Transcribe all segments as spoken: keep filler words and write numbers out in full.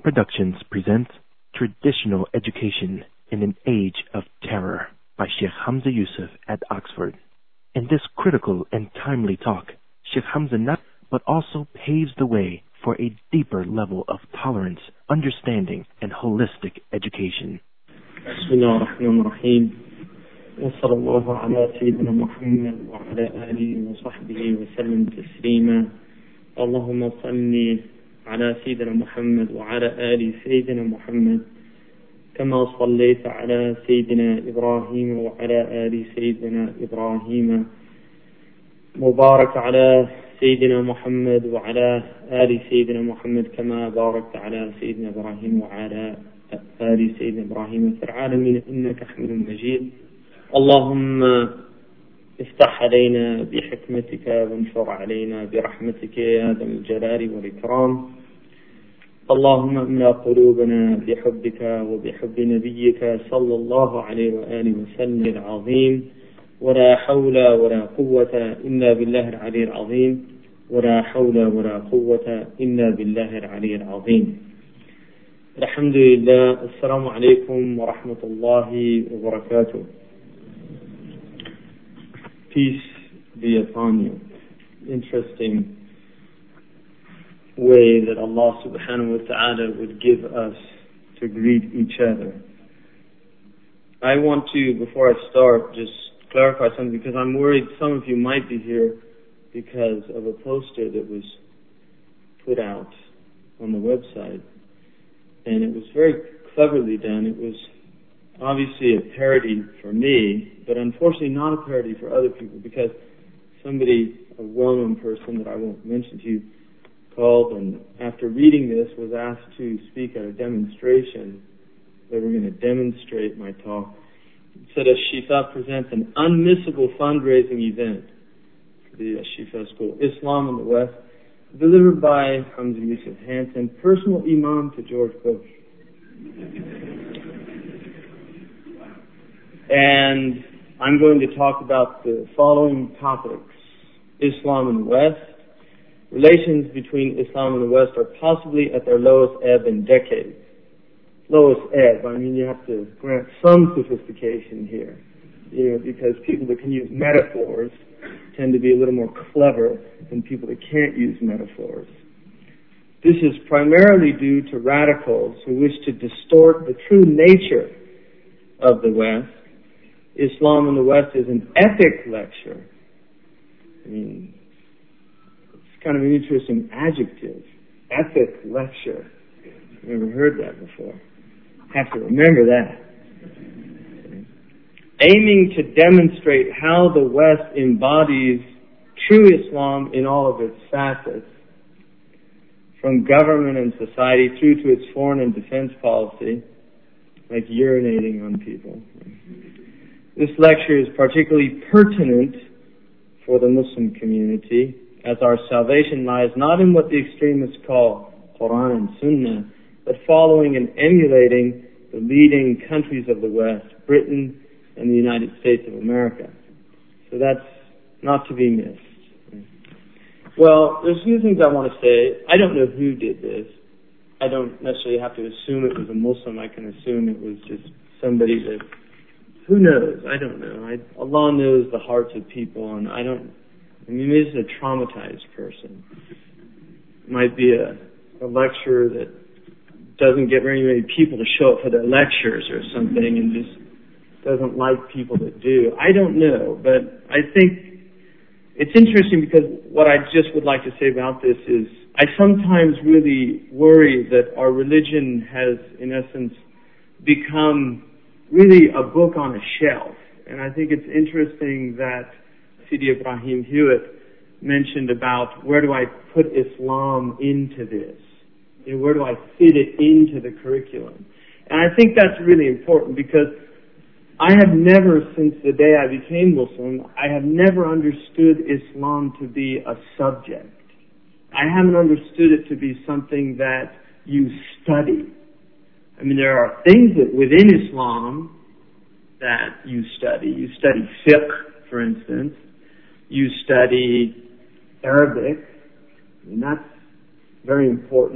Productions presents Traditional Education in an Age of Terror by Sheikh Hamza Yusuf at Oxford. In this critical and timely talk, Sheikh Hamza not but also paves the way for a deeper level of tolerance, understanding, and holistic education. Bismillah ar-Rahman ar-Rahim. Wa sallallahu ala Sayyidina Muhammad wa ala alihi wa sahbihi wa sallam taslima. Allahumma salli على سيدنا محمد وعلى آل سيدنا محمد كما صليت على سيدنا إبراهيم وعلى آل سيدنا إبراهيم مبارك على سيدنا محمد وعلى آل سيدنا محمد كما باركت على سيدنا إبراهيم وعلى آل سيدنا إبراهيم في العالمين إنك حميد مجيد. اللهم افتح علينا بحكمتك وانشر علينا برحمتك يا ذا الجلال والإكرام. اللهم املأ قلوبنا بحبك وبحب نبيك صلى الله عليه وآله وسلم العظيم. ولا حول ولا قوة إلا بالله العلي العظيم. ولا حول ولا قوة إلا بالله العلي العظيم. الحمد لله. السلام عليكم ورحمة الله وبركاته. Peace be upon you. Interesting way that Allah subhanahu wa ta'ala would give us to greet each other. I want to, before I start, just clarify something because I'm worried some of you might be here because of a poster that was put out on the website. And it was very cleverly done. It was obviously a parody for me, but unfortunately not a parody for other people because somebody, a well-known person that I won't mention to you, called and after reading this was asked to speak at a demonstration. They were going to demonstrate my talk. It said Ash-Shifa presents an unmissable fundraising event for the Ash-Shifa School, Islam in the West, delivered by Hamza Yusuf Hanson, personal imam to George Bush. And I'm going to talk about the following topics: Islam in the West. Relations between Islam and the West are possibly at their lowest ebb in decades. Lowest ebb, I mean you have to grant some sophistication here, you know, because people that can use metaphors tend to be a little more clever than people that can't use metaphors. This is primarily due to radicals who wish to distort the true nature of the West. Islam in the West is an epic lecture. I mean, it's kind of an interesting adjective. Epic lecture. I've never heard that before. Have to remember that. Aiming to demonstrate how the West embodies true Islam in all of its facets, from government and society through to its foreign and defense policy, like urinating on people. This lecture is particularly pertinent for the Muslim community, as our salvation lies not in what the extremists call Quran and Sunnah, but following and emulating the leading countries of the West, Britain and the United States of America. So that's not to be missed. Well, there's a few things I want to say. I don't know who did this. I don't necessarily have to assume it was a Muslim. I can assume it was just somebody that, who knows? I don't know. I, Allah knows the hearts of people, and I don't, I mean, maybe it's a traumatized person. It might be a, a lecturer that doesn't get very many people to show up for their lectures or something and just doesn't like people that do. I don't know, but I think it's interesting because what I just would like to say about this is I sometimes really worry that our religion has, in essence, become really a book on a shelf. And I think it's interesting that Sidi Ibrahim Hewitt mentioned about where do I put Islam into this? You know, where do I fit it into the curriculum? And I think that's really important because I have never, since the day I became Muslim, I have never understood Islam to be a subject. I haven't understood it to be something that you study. I mean, there are things that within Islam that you study. You study fiqh, for instance. You study Arabic. And that's very important.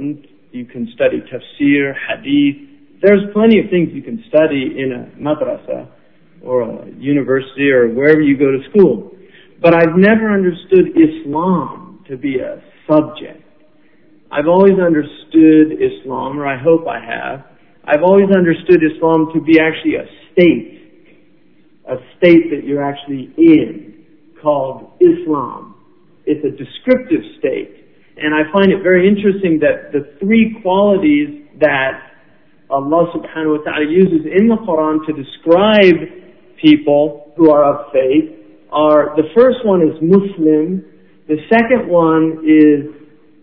You can study tafsir, hadith. There's plenty of things you can study in a madrasa or a university or wherever you go to school. But I've never understood Islam to be a subject. I've always understood Islam, or I hope I have. I've always understood Islam to be actually a state, a state that you're actually in, called Islam. It's a descriptive state. And I find it very interesting that the three qualities that Allah subhanahu wa ta'ala uses in the Quran to describe people who are of faith are, the first one is Muslim, the second one is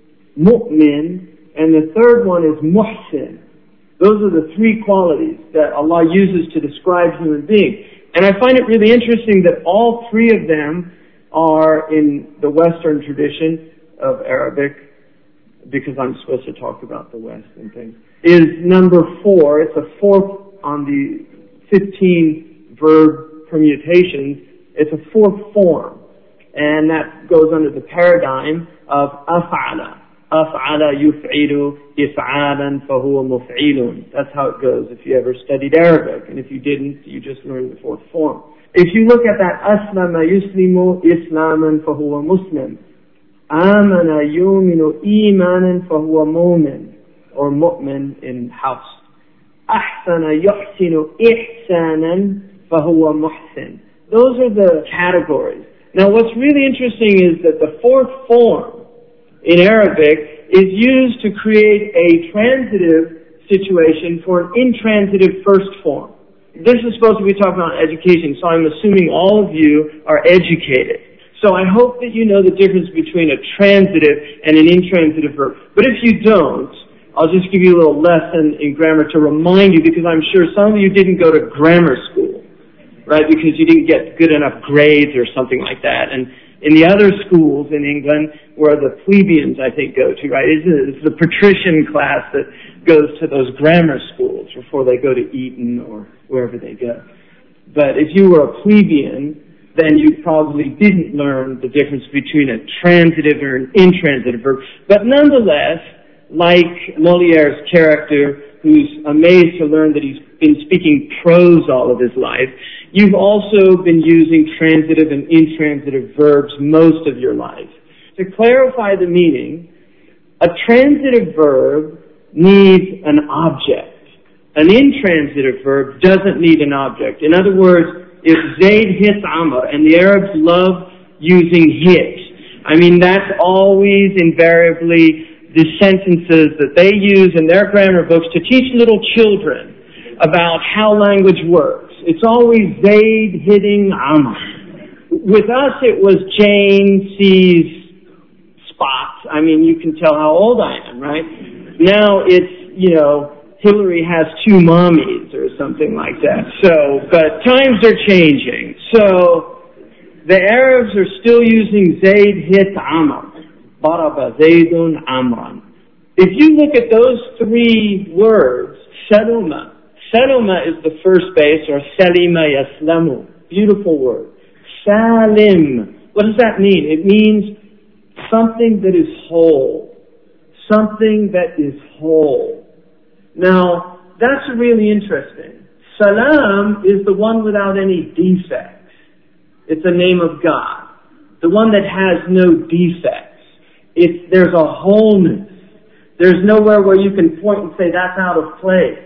Mu'min, and the third one is Muhsin. Those are the three qualities that Allah uses to describe human beings. And I find it really interesting that all three of them are in the Western tradition of Arabic, because I'm supposed to talk about the West and things, is number four. It's a fourth on the fifteen verb permutations. It's a fourth form. And that goes under the paradigm of af'ala. Af'ala yuf'ilu if'alan fahuwa muf'ilun. That's how it goes if you ever studied Arabic. And if you didn't, you just learned the fourth form. If you look at that, aslama yuslimu islaman fahuwa muslim. Amana yuminu imanan fahuwa mu'min. Or mu'min in house. Ahsana yuhsinu ihsanan fahuwa muhsin. Those are the categories. Now what's really interesting is that the fourth form in Arabic is used to create a transitive situation for an intransitive first form. This is supposed to be talking about education, so I'm assuming all of you are educated. So I hope that you know the difference between a transitive and an intransitive verb. But if you don't, I'll just give you a little lesson in grammar to remind you, because I'm sure some of you didn't go to grammar school, right, because you didn't get good enough grades or something like that. And in the other schools in England, where the plebeians, I think, go to, right, it's the patrician class that goes to those grammar schools before they go to Eton or wherever they go. But if you were a plebeian, then you probably didn't learn the difference between a transitive or an intransitive verb. But nonetheless, like Moliere's character, who's amazed to learn that he's been speaking prose all of his life, you've also been using transitive and intransitive verbs most of your life. To clarify the meaning, a transitive verb needs an object. An intransitive verb doesn't need an object. In other words, if Zayd hits Amr, and the Arabs love using hit, I mean, that's always invariably the sentences that they use in their grammar books to teach little children about how language works. It's always Zayd hitting Amr. With us, it was Jane sees spots. I mean, you can tell how old I am, right? Now it's, you know, Hillary has two mommies or something like that. So, but times are changing. So, the Arabs are still using Zayd hit Amr. Baraba Zaydun Amran. If you look at those three words, Saluma. Saluma is the first base, or Salima Yaslamu. Beautiful word. Salim. What does that mean? It means something that is whole. Something that is whole. Now, that's really interesting. Salam is the one without any defects. It's a name of God. The one that has no defects. It's, there's a wholeness. There's nowhere where you can point and say that's out of place.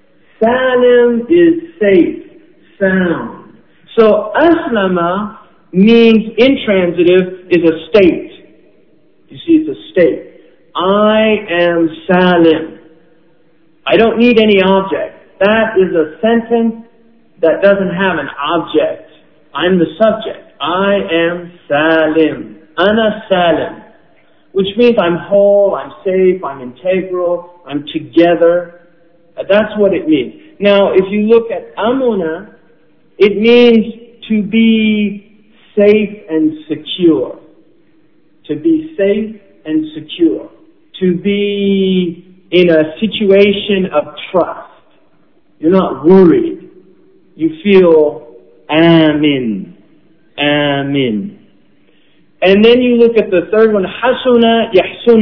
Salim is safe, sound. So aslama means intransitive is a state. You see, it's a state. I am salim. I don't need any object. That is a sentence that doesn't have an object. I'm the subject. I am salim. Ana salim. Which means I'm whole, I'm safe, I'm integral, I'm together. That's what it means. Now, if you look at amuna, it means to be safe and secure. To be safe and secure. To be in a situation of trust. You're not worried. You feel amin. Amin. And then you look at the third one, hasuna, yahsunu,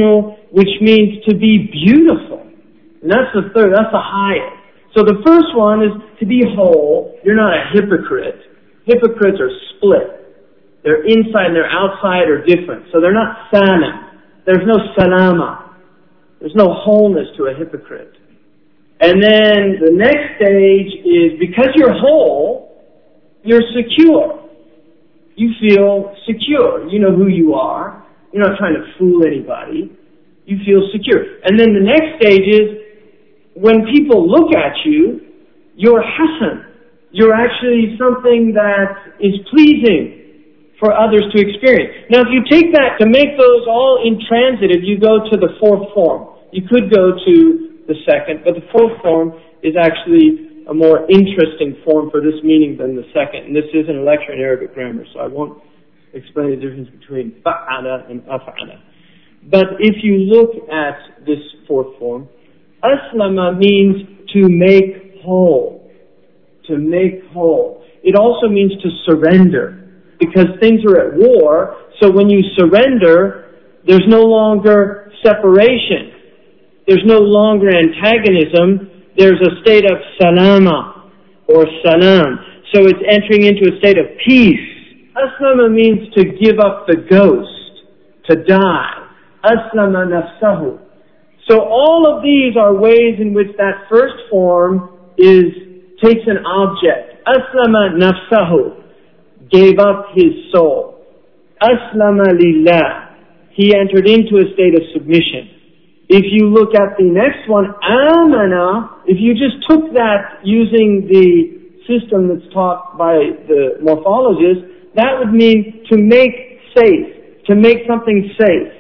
which means to be beautiful. And that's the third, that's the highest. So the first one is to be whole. You're not a hypocrite. Hypocrites are split. Their inside and their outside are different. So they're not salam. There's no salama. There's no wholeness to a hypocrite. And then the next stage is, because you're whole, you're secure. You feel secure. You know who you are. You're not trying to fool anybody. You feel secure. And then the next stage is, when people look at you, you're hasan. You're actually something that is pleasing for others to experience. Now, if you take that, to make those all intransitive, you go to the fourth form. You could go to the second, but the fourth form is actually a more interesting form for this meaning than the second. And this isn't a lecture in Arabic grammar, so I won't explain the difference between fa'ala and af'ala. But if you look at this fourth form, aslama means to make whole. To make whole. It also means to surrender. Because things are at war, so when you surrender, there's no longer separation. There's no longer antagonism. There's a state of salama or salam. So it's entering into a state of peace. Aslama means to give up the ghost, to die. Aslama nafsahu. So all of these are ways in which that first form is takes an object. Aslama nafsahu. Gave up his soul. Aslama lillah. He entered into a state of submission. If you look at the next one, amana, if you just took that using the system that's taught by the morphologists, that would mean to make safe, to make something safe.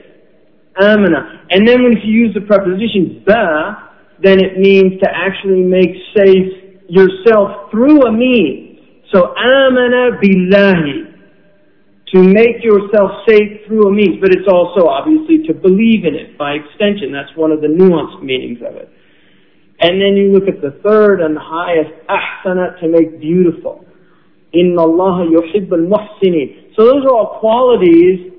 Amana. And then when you use the preposition ba, then it means to actually make safe yourself through a means. So, amana billahi, to make yourself safe through a means, but it's also obviously to believe in it by extension. That's one of the nuanced meanings of it. And then you look at the third and the highest, ahsana, to make beautiful. Inna Allah yuhibbul muhsinin. So those are all qualities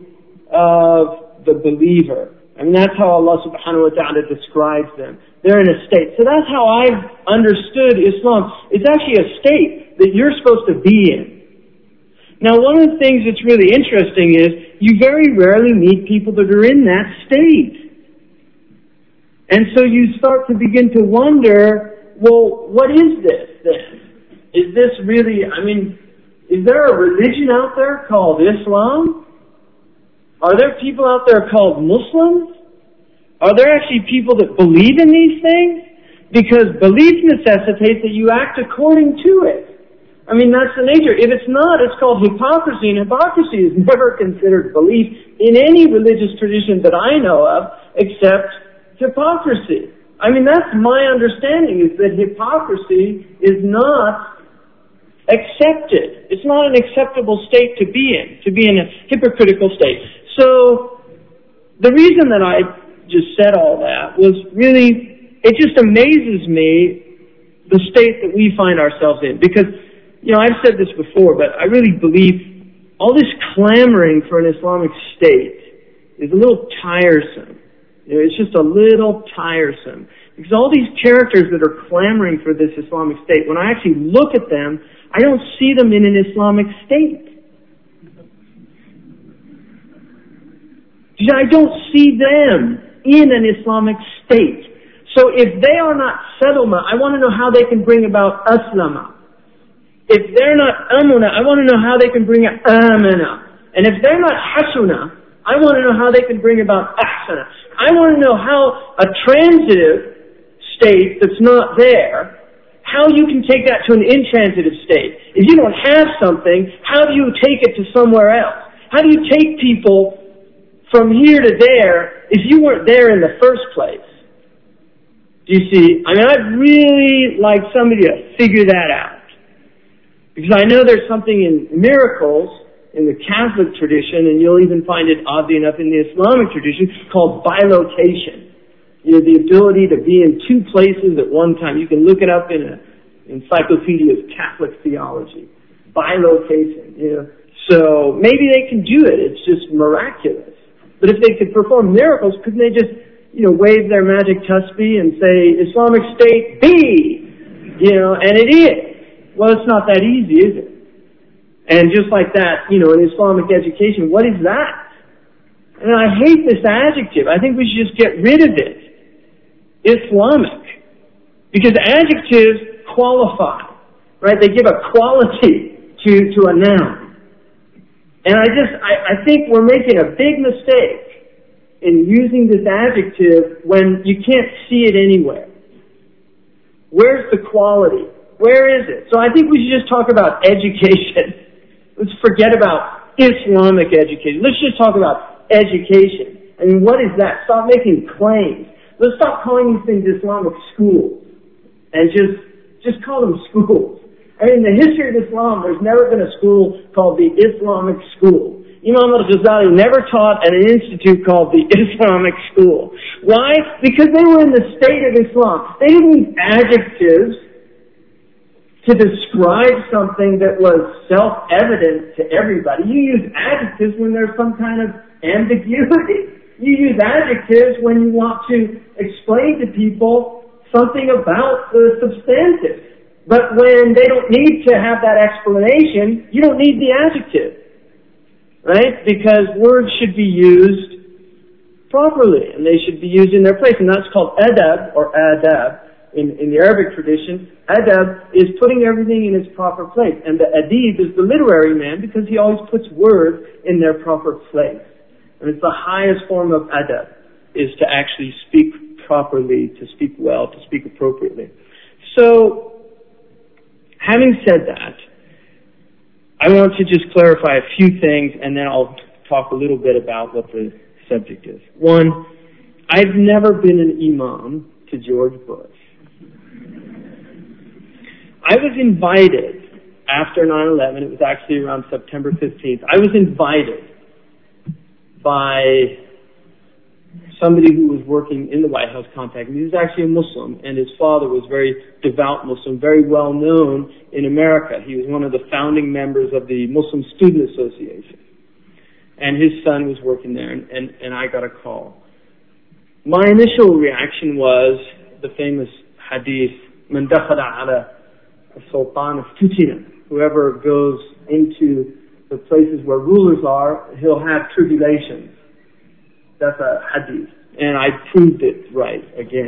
of the believer. I mean, that's how Allah subhanahu wa ta'ala describes them. They're in a state. So that's how I've understood Islam. It's actually a state that you're supposed to be in. Now, one of the things that's really interesting is you very rarely meet people that are in that state. And so you start to begin to wonder, well, what is this then? Is this really, I mean, is there a religion out there called Islam? Are there people out there called Muslims? Are there actually people that believe in these things? Because belief necessitates that you act according to it. I mean, that's the nature. If it's not, it's called hypocrisy, and hypocrisy is never considered belief in any religious tradition that I know of, except hypocrisy. I mean, that's my understanding, is that hypocrisy is not accepted. It's not an acceptable state to be in, to be in a hypocritical state. So, the reason that I just said all that was really, it just amazes me the state that we find ourselves in. Because, you know, I've said this before, but I really believe all this clamoring for an Islamic state is a little tiresome. You know, it's just a little tiresome. Because all these characters that are clamoring for this Islamic state, when I actually look at them, I don't see them in an Islamic state. I don't see them in an Islamic state. So if they are not Salama, I want to know how they can bring about Aslama. If they're not Amuna, I want to know how they can bring about Amana. And if they're not Hasuna, I want to know how they can bring about Ahsana. I want to know how a transitive state that's not there, how you can take that to an intransitive state. If you don't have something, how do you take it to somewhere else? How do you take people from here to there if you weren't there in the first place? Do you see? I mean, I'd really like somebody to figure that out. Because I know there's something in miracles in the Catholic tradition, and you'll even find it, oddly enough, in the Islamic tradition, called bilocation. You know, the ability to be in two places at one time. You can look it up in an encyclopedia of Catholic theology. Bilocation, you know. So maybe they can do it. It's just miraculous. But if they could perform miracles, couldn't they just you know, wave their magic tasbih and say, Islamic State B, you know, and it is. Well, it's not that easy, is it? And just like that, you know, in Islamic education, what is that? And I hate this adjective. I think we should just get rid of it. Islamic. Because adjectives qualify, right? They give a quality to, to a noun. And I just, I, I think we're making a big mistake in using this adjective when you can't see it anywhere. Where's the quality? Where is it? So I think we should just talk about education. Let's forget about Islamic education. Let's just talk about education. I mean, what is that? Stop making claims. Let's stop calling these things Islamic schools and just, just call them schools. I mean, in the history of Islam, there's never been a school called the Islamic school. Imam al-Ghazali never taught at an institute called the Islamic school. Why? Because they were in the state of Islam. They didn't use adjectives to describe something that was self-evident to everybody. You use adjectives when there's some kind of ambiguity. You use adjectives when you want to explain to people something about the substantive. But when they don't need to have that explanation, you don't need the adjective. Right? Because words should be used properly, and they should be used in their place. And that's called adab, or adab, in, in the Arabic tradition. Adab is putting everything in its proper place. And the adib is the literary man because he always puts words in their proper place. And it's the highest form of adab, is to actually speak properly, to speak well, to speak appropriately. So, having said that, I want to just clarify a few things, and then I'll talk a little bit about what the subject is. One, I've never been an imam to George Bush. I was invited after nine eleven, it was actually around September fifteenth, I was invited by somebody who was working in the White House contacted me. He was actually a Muslim, and his father was very devout Muslim, very well known in America. He was one of the founding members of the Muslim Student Association. And his son was working there, and, and, and I got a call. My initial reaction was the famous hadith, Man dakhala ala sultan futina. Whoever goes into the places where rulers are, he'll have tribulations. That's a hadith. And I proved it right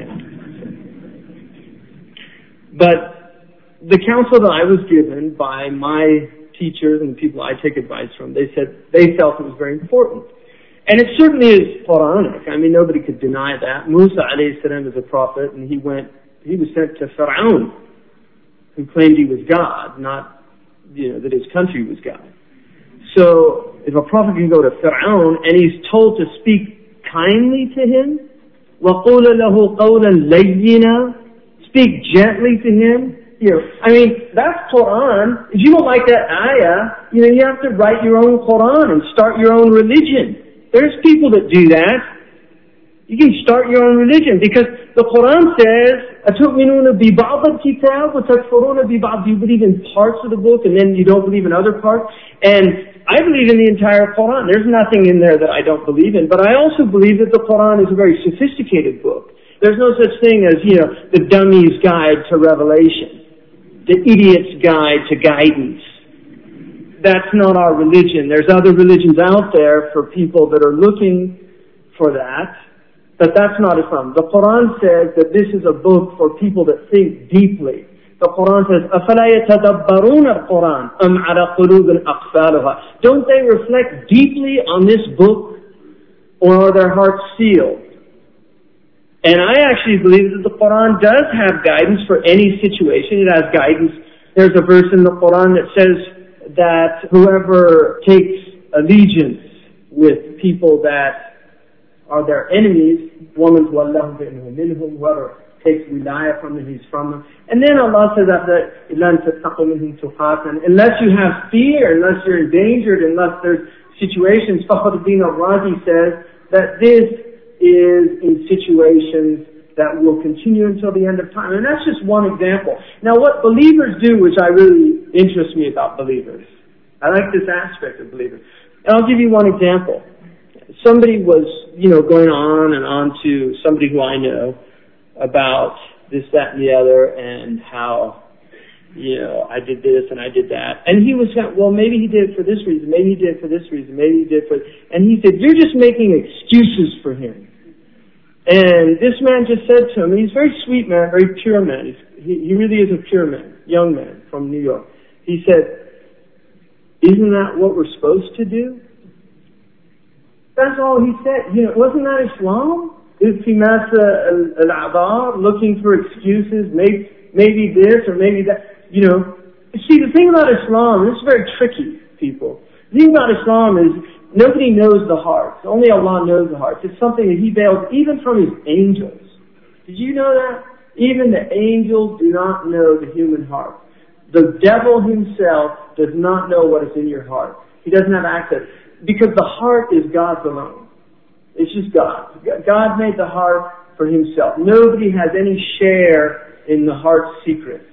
again. But the counsel that I was given by my teachers and people I take advice from, they said they felt it was very important. And it certainly is Quranic. I mean, nobody could deny that. Musa alayhi salam is a prophet, and he went, he was sent to Fir'aun, who claimed he was God, not, you know, that his country was God. So, if a prophet can go to Fir'aun, and he's told to speak kindly to him, وَقُولَ لَهُ قَوْلًا لَيِّنًا, speak gently to him. You know, I mean, that's Quran. If you don't like that ayah, you know, you have to write your own Quran and start your own religion. There's people that do that. You can start your own religion because the Quran says, أَتُؤْمِنُونَ بِبَعْضِ الْكِتَابِ وَتَكْفُرُونَ بِبَعْضِ. You believe in parts of the book and then you don't believe in other parts. And I believe in the entire Quran. There's nothing in there that I don't believe in. But I also believe that the Quran is a very sophisticated book. There's no such thing as, you know, the dummy's guide to revelation, the idiot's guide to guidance. That's not our religion. There's other religions out there for people that are looking for that. But that's not Islam. The Quran says that this is a book for people that think deeply. The Quran says, أَفَلَا يَتَدَبَّرُونَ الْقُرْآنَ أَمْ عَلَى قُلُوبٍ أَقْفَالُهَا. Don't they reflect deeply on this book, or are their hearts sealed? And I actually believe that the Quran does have guidance for any situation. It has guidance. There's a verse in the Quran that says that whoever takes allegiance with people that are their enemies, وَمَنْ وَاللَّهُ بِإِنْهُ مِنْهُمْ, whoever takes wilayah from them, he's from them. And then Allah says after that, unless you have fear, unless you're endangered, unless there's situations, Fakhruddin al-Razi says that this is in situations that will continue until the end of time. And that's just one example. Now what believers do, which I really interests me about believers, I like this aspect of believers. And I'll give you one example. somebody was, you know, going on and on to somebody who I know about this, that, and the other, and how, you know, I did this and I did that. And he was, well, maybe he did it for this reason, maybe he did it for this reason, maybe he did it for... And he said, you're just making excuses for him. And this man just said to him, and he's a very sweet man, very pure man. He's, he, he really is a pure man, young man from New York. He said, isn't that what we're supposed to do? That's all he said. You know, wasn't that Islam? Iltimas al-a'dar, looking for excuses, maybe, maybe this or maybe that. You know, see, the thing about Islam, this is very tricky, people. The thing about Islam is nobody knows the heart. Only Allah knows the heart. It's something that He veils even from His angels. Did you know that? Even the angels do not know the human heart. The devil himself does not know what is in your heart. He doesn't have access. Because the heart is God's alone. It's just God. God made the heart for Himself. Nobody has any share in the heart's secrets.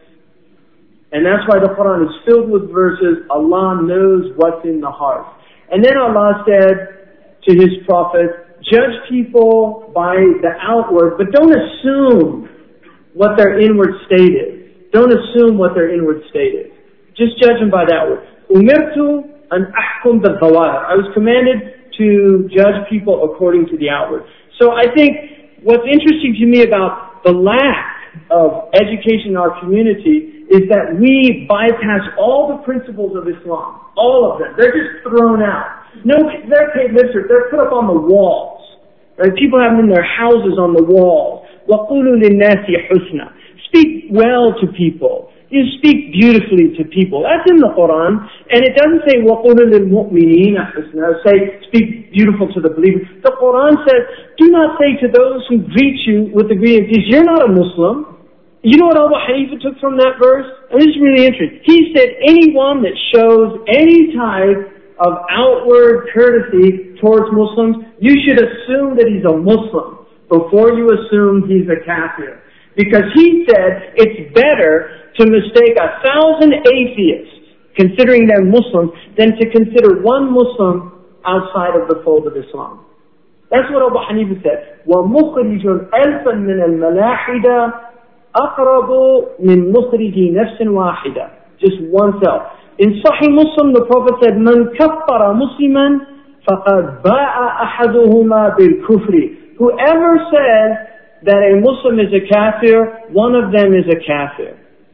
And that's why the Quran is filled with verses, Allah knows what's in the heart. And then Allah said to His Prophet, judge people by the outward, but don't assume what their inward state is. Don't assume what their inward state is. Just judge them by the outward. Umirtu an ahkum bil-zawahir. I was commanded to judge people according to the outward. So I think what's interesting to me about the lack of education in our community is that we bypass all the principles of Islam. All of them. They're just thrown out. No, they're paid lip service. They're put up on the walls. Right? People have them in their houses on the walls. وَقُولُوا لِلنَّاسِ حُسْنًا. Speak well to people. You speak beautifully to people. That's in the Quran. And it doesn't say, وَقُولُوا لِلْمُؤْمِنِينَ حُسْنًا. Say, speak beautiful to the believers. The Quran says, do not say to those who greet you with the greeting, because you're not a Muslim. You know what Abu Hanifa took from that verse? And this is really interesting. He said, anyone that shows any type of outward courtesy towards Muslims, you should assume that he's a Muslim before you assume he's a kafir. Because he said it's better to mistake a thousand atheists, considering they're Muslims, than to consider one Muslim outside of the fold of Islam. That's what Abu Hanifa said. وَمُخْرِجٌ أَلْفًا مِنَ الْمَلَاحِدَةِ أَقْرَبُ مِنْ مُخْرِجِ نَفْسٍ وَاحِدَةٍ. Just one self. In Sahih Muslim, the Prophet said, مَنْ كَفَّرَ مُسْلِمًا فَقَدْ بَاءَ أَحَدُهُمَا بِالْكُفْرِ. Whoever says that a Muslim is a kafir, one of them is a kafir.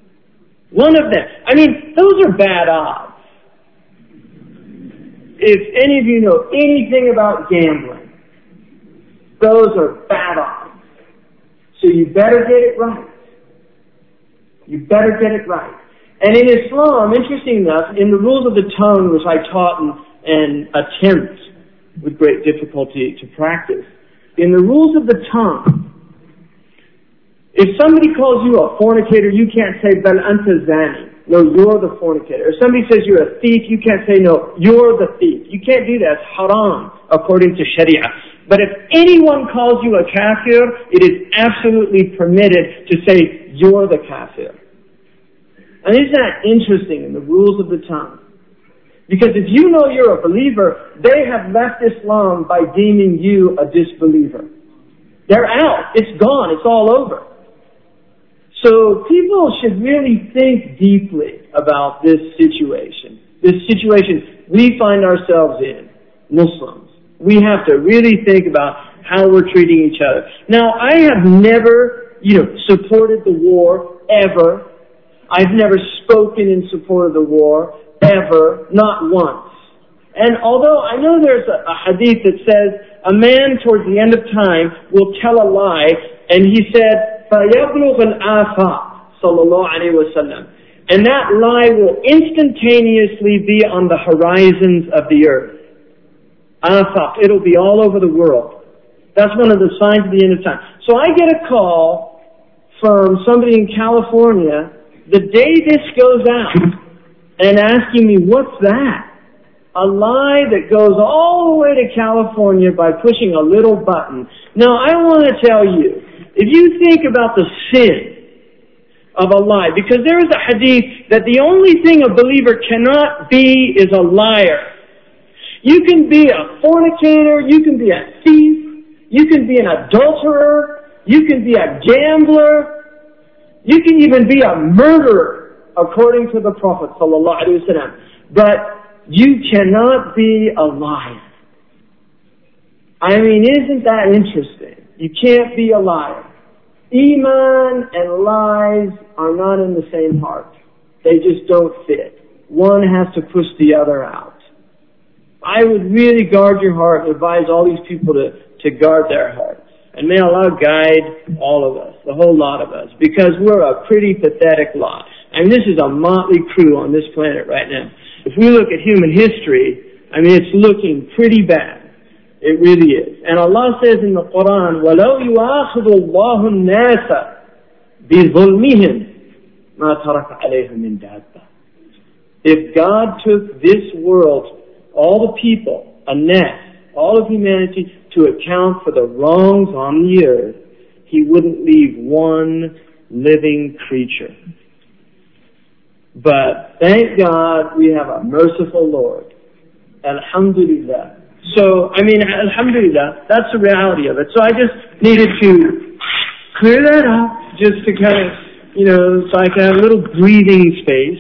One of them. I mean, those are bad odds. If any of you know anything about gambling, those are bad odds. So you better get it right. You better get it right. And in Islam, interesting enough, in the rules of the tongue, which I taught and, and attempt with great difficulty to practice, in the rules of the tongue, if somebody calls you a fornicator, you can't say, bal anta zani. No, you're the fornicator. If somebody says you're a thief, you can't say, no, you're the thief. You can't do that. It's haram, according to Sharia. But if anyone calls you a kafir, it is absolutely permitted to say, you're the kafir. And isn't that interesting in the rules of the tongue? Because if you know you're a believer, they have left Islam by deeming you a disbeliever. They're out. It's gone. It's all over. So people should really think deeply about this situation. This situation we find ourselves in, Muslims. We have to really think about how we're treating each other. Now, I have never, you know, supported the war, ever. I've never spoken in support of the war, ever, not once. And although I know there's a, a hadith that says a man towards the end of time will tell a lie, and he said, فَيَبْلُغَ الْآفَاقِ sallallahu alayhi wa sallam. And that lie will instantaneously be on the horizons of the earth. Afaq, it'll be all over the world. That's one of the signs of the end of time. So I get a call from somebody in California the day this goes out and asking me, what's that? A lie that goes all the way to California by pushing a little button. Now I want to tell you, if you think about the sin of a lie, because there is a hadith that the only thing a believer cannot be is a liar. You can be a fornicator, you can be a thief, you can be an adulterer, you can be a gambler, you can even be a murderer, according to the Prophet sallallahu alaihi wasallam. But you cannot be a liar. I mean, isn't that interesting? You can't be a liar. Iman and lies are not in the same heart. They just don't fit. One has to push the other out. I would really guard your heart and advise all these people to, to guard their hearts. And may Allah guide all of us, the whole lot of us, because we're a pretty pathetic lot. I mean, this is a motley crew on this planet right now. If we look at human history, I mean, it's looking pretty bad. It really is. And Allah says in the Quran, وَلَوْ يُؤَاخِذُ اللَّهُ النَّاسَ بِظُلْمِهِمْ مَا تَرَكَ عَلَيْهِمْ مِنْ دَابَّةٍ. If God took this world, all the people, a net, all of humanity, to account for the wrongs on the earth, He wouldn't leave one living creature. But thank God we have a merciful Lord. Alhamdulillah. So, I mean, alhamdulillah, that's the reality of it. So I just needed to clear that up, just to kind of, you know, so I can have a little breathing space.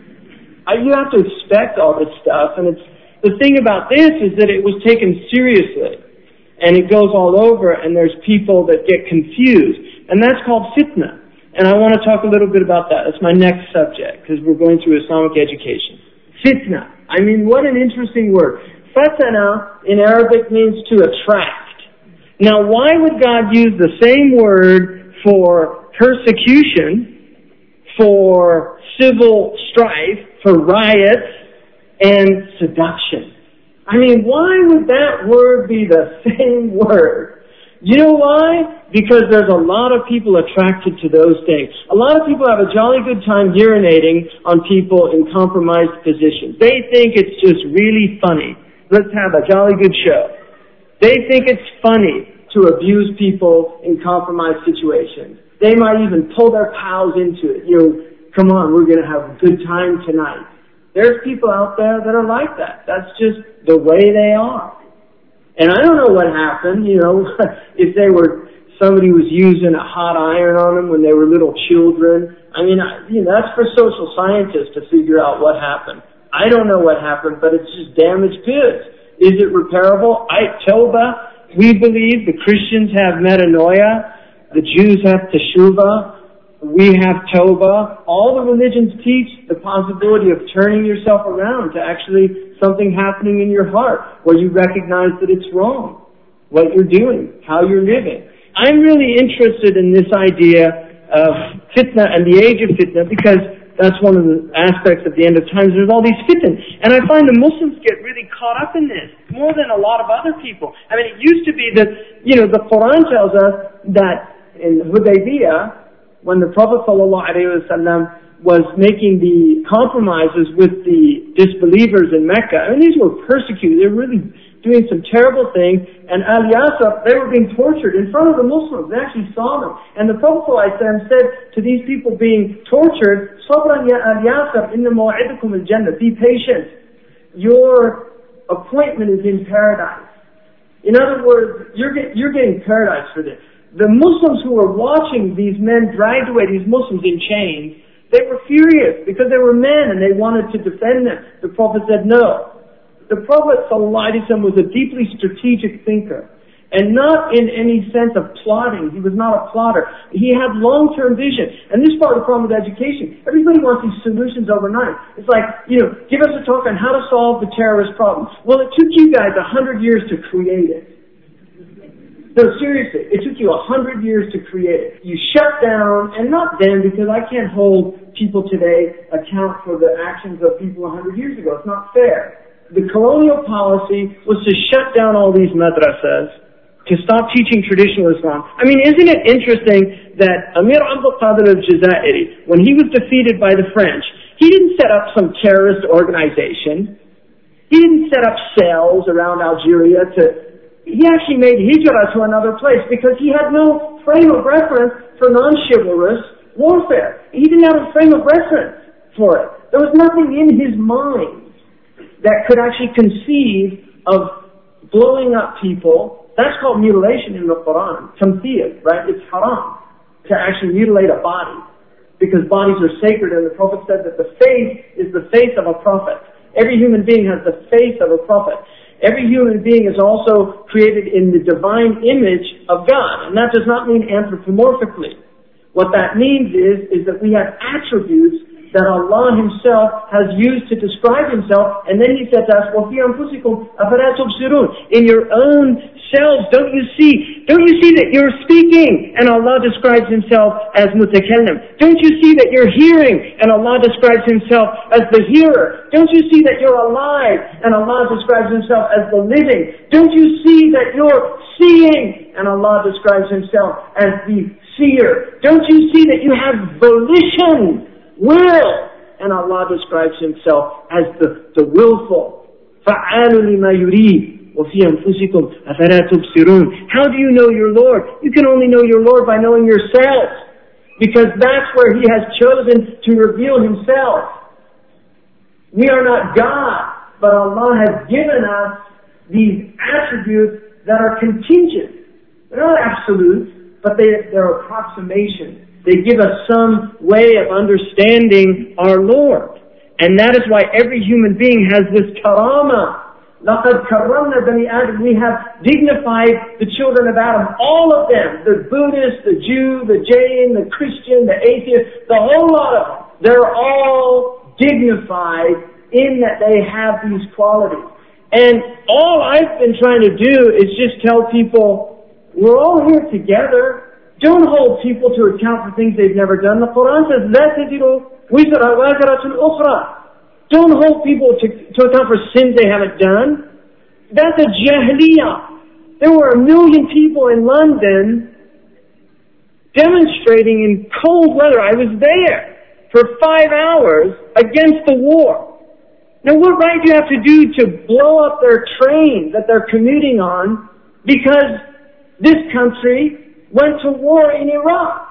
I, you have to expect all this stuff, and it's, the thing about this is that it was taken seriously, and it goes all over, and there's people that get confused, and that's called fitna. And I want to talk a little bit about that. That's my next subject, because we're going through Islamic education. Fitna. I mean, what an interesting word. Fatana in Arabic means to attract. Now, why would God use the same word for persecution, for civil strife, for riots, and seduction? I mean, why would that word be the same word? You know why? Because there's a lot of people attracted to those things. A lot of people have a jolly good time urinating on people in compromised positions. They think it's just really funny. Let's have a jolly good show. They think it's funny to abuse people in compromised situations. They might even pull their pals into it. You know, come on, we're going to have a good time tonight. There's people out there that are like that. That's just the way they are. And I don't know what happened, you know, if they were, somebody was using a hot iron on them when they were little children. I mean, I, you know, that's for social scientists to figure out what happened. I don't know what happened, but it's just damaged goods. Is it repairable? I, Tawbah, we believe the Christians have metanoia, the Jews have teshuvah, we have Tawbah. All the religions teach the possibility of turning yourself around to actually something happening in your heart where you recognize that it's wrong, what you're doing, how you're living. I'm really interested in this idea of fitna and the age of fitna because that's one of the aspects of the end of times. There's all these fitna. And I find the Muslims get really caught up in this more than a lot of other people. I mean, it used to be that, you know, the Quran tells us that in Hudaybiyah, when the Prophet ﷺ was making the compromises with the disbelievers in Mecca, I mean, these were persecuted. They were really doing some terrible things. And Al Yasab, they were being tortured in front of the Muslims. They actually saw them. And the Prophet ﷺ said to these people being tortured, Sabran ya Al Yasab, inna maw'idukum al-jannah. Be patient. Your appointment is in paradise. In other words, you're, get, you're getting paradise for this. The Muslims who were watching these men dragged away, these Muslims in chains, they were furious because they were men and they wanted to defend them. The Prophet said no. The Prophet ﷺ was a deeply strategic thinker and not in any sense of plotting. He was not a plotter. He had long-term vision. And this is part of the problem with education. Everybody wants these solutions overnight. It's like, you know, give us a talk on how to solve the terrorist problem. Well, it took you guys a hundred years to create it. No, seriously, it took you a hundred years to create it. You shut down, and not then, because I can't hold people today account for the actions of people a hundred years ago. It's not fair. The colonial policy was to shut down all these madrasas, to stop teaching traditional Islam. I mean, isn't it interesting that Amir Abdul Qadir al-Jazairi, when he was defeated by the French, he didn't set up some terrorist organization. He didn't set up cells around Algeria to... He actually made hijrah to another place because he had no frame of reference for non-chivalrous warfare. He didn't have a frame of reference for it. There was nothing in his mind that could actually conceive of blowing up people, that's called mutilation in the Quran. Tamthil, right? It's haram to actually mutilate a body, because bodies are sacred, and the Prophet said that the face is the face of a prophet. Every human being has the face of a prophet. Every human being is also created in the divine image of God, and that does not mean anthropomorphically. What that means is, is that we have attributes that Allah Himself has used to describe Himself, and then He said to us, وَفِي أَنفُسِكُمْ أَفَلَا تُبْصِرُونَ. In your own selves, don't you see? Don't you see that you're speaking, and Allah describes Himself as mutakallim? Don't you see that you're hearing, and Allah describes Himself as the hearer? Don't you see that you're alive, and Allah describes Himself as the living? Don't you see that you're seeing, and Allah describes Himself as the seer? Don't you see that you have volition, will, and Allah describes Himself as the, the willful? فَعَالٌ لِمَا يُرِيدُ وَفِي أَنفُسِكُمْ أَفَلَا تُبْصِرُونَ. How do you know your Lord? You can only know your Lord by knowing yourself, because that's where He has chosen to reveal Himself. We are not God, but Allah has given us these attributes that are contingent. They're not absolute, but they, they're approximations. They give us some way of understanding our Lord. And that is why every human being has this karama. لَقَدْ كَرَّمْنَا بَنِي آدَمَ. We have dignified the children of Adam. All of them. The Buddhist, the Jew, the Jain, the Christian, the atheist, the whole lot of them. They're all dignified in that they have these qualities. And all I've been trying to do is just tell people, we're all here together. Don't hold people to account for things they've never done. The Quran says, لَا تَزِرُ وِزْرَ وَازِرَةٌ أُخْرَى. Don't hold people to, to account for sins they haven't done. That's a jahiliyyah. There were a million people in London demonstrating in cold weather. I was there for five hours against the war. Now, what right do you have to do to blow up their train that they're commuting on because this country went to war in Iraq?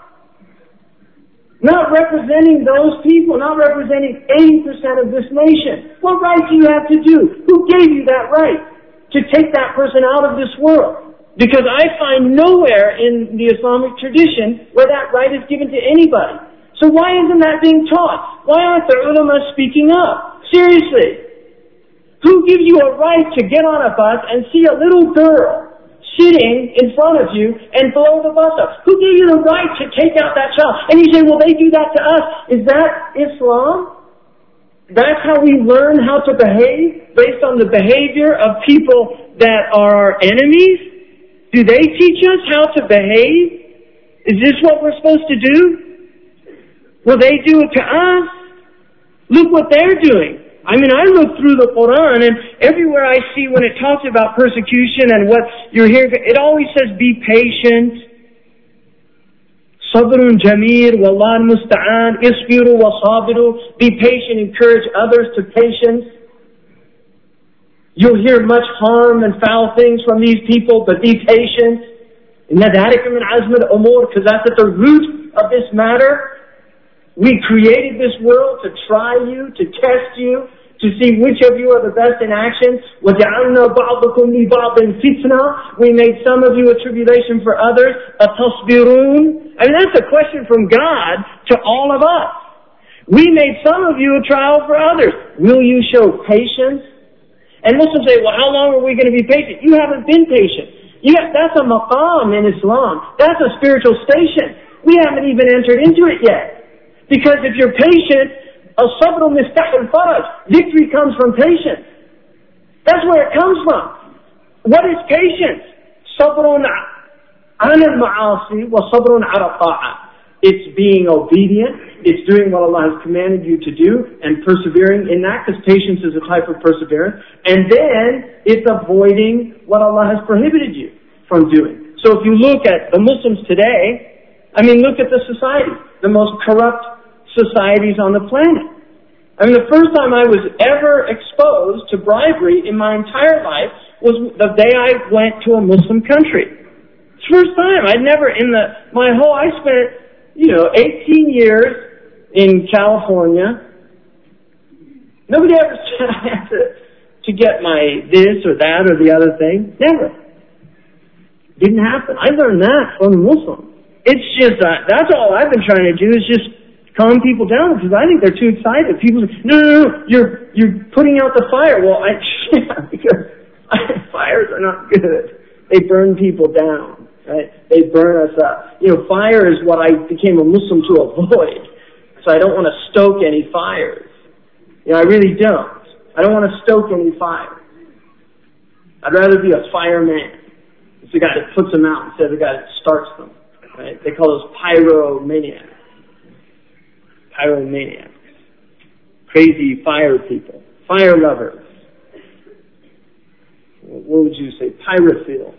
Not representing those people, not representing eighty percent of this nation. What right do you have to do? Who gave you that right to take that person out of this world? Because I find nowhere in the Islamic tradition where that right is given to anybody. So why isn't that being taught? Why aren't the ulama speaking up? Seriously. Who gives you a right to get on a bus and see a little girl sitting in front of you and blow the bus up? Who gave you the right to take out that child? And you say, well, they do that to us. Is that Islam? That's how we learn how to behave, based on the behavior of people that are our enemies? Do they teach us how to behave? Is this what we're supposed to do? Well, they do it to us. Look what they're doing. I mean, I look through the Quran, and everywhere I see when it talks about persecution and what you're hearing, it always says, be patient. Sabrun jamir, wallah musta'an, isbiru wa sabiru. Be patient, encourage others to patience. You'll hear much harm and foul things from these people, but be patient. Inna dhalika min azm al-umur, because that's at the root of this matter. We created this world to try you, to test you, to see which of you are the best in action. وَجَعَلْنَا بَعْضَكُمْ لِبَعْضٍ فِتْنَةً. We made some of you a tribulation for others. أَتَصْبِرُونَ. I mean, that's a question from God to all of us. We made some of you a trial for others. Will you show patience? And Muslims say, well, how long are we going to be patient? You haven't been patient. You have, that's a maqam in Islam. That's a spiritual station. We haven't even entered into it yet. Because if you're patient, as-sabru miftah al-faraj. Victory comes from patience. That's where it comes from. What is patience? Sabrun ala al-ma'asi wa sabrun ala ta'a. It's being obedient. It's doing what Allah has commanded you to do and persevering in that, because patience is a type of perseverance. And then it's avoiding what Allah has prohibited you from doing. So if you look at the Muslims today, I mean, look at the society, the most corrupt societies on the planet. I mean, the first time I was ever exposed to bribery in my entire life was the day I went to a Muslim country. It's the first time. I'd never, in the, my whole, I spent, you know, eighteen years in California. Nobody ever said I had to to get my this or that or the other thing. Never. Didn't happen. I learned that from a Muslim. It's just, uh, that's all I've been trying to do is just calm people down because I think they're too excited. People say, no, no, no, you're, you're putting out the fire. Well, I, yeah, because fires are not good. They burn people down, right? They burn us up. You know, fire is what I became a Muslim to avoid. So I don't want to stoke any fires. You know, I really don't. I don't want to stoke any fire. I'd rather be a fireman. It's the guy that puts them out instead of the guy that starts them. Right? They call those pyromaniacs. Pyromaniacs. Crazy fire people. Fire lovers. What would you say? Pyrophile.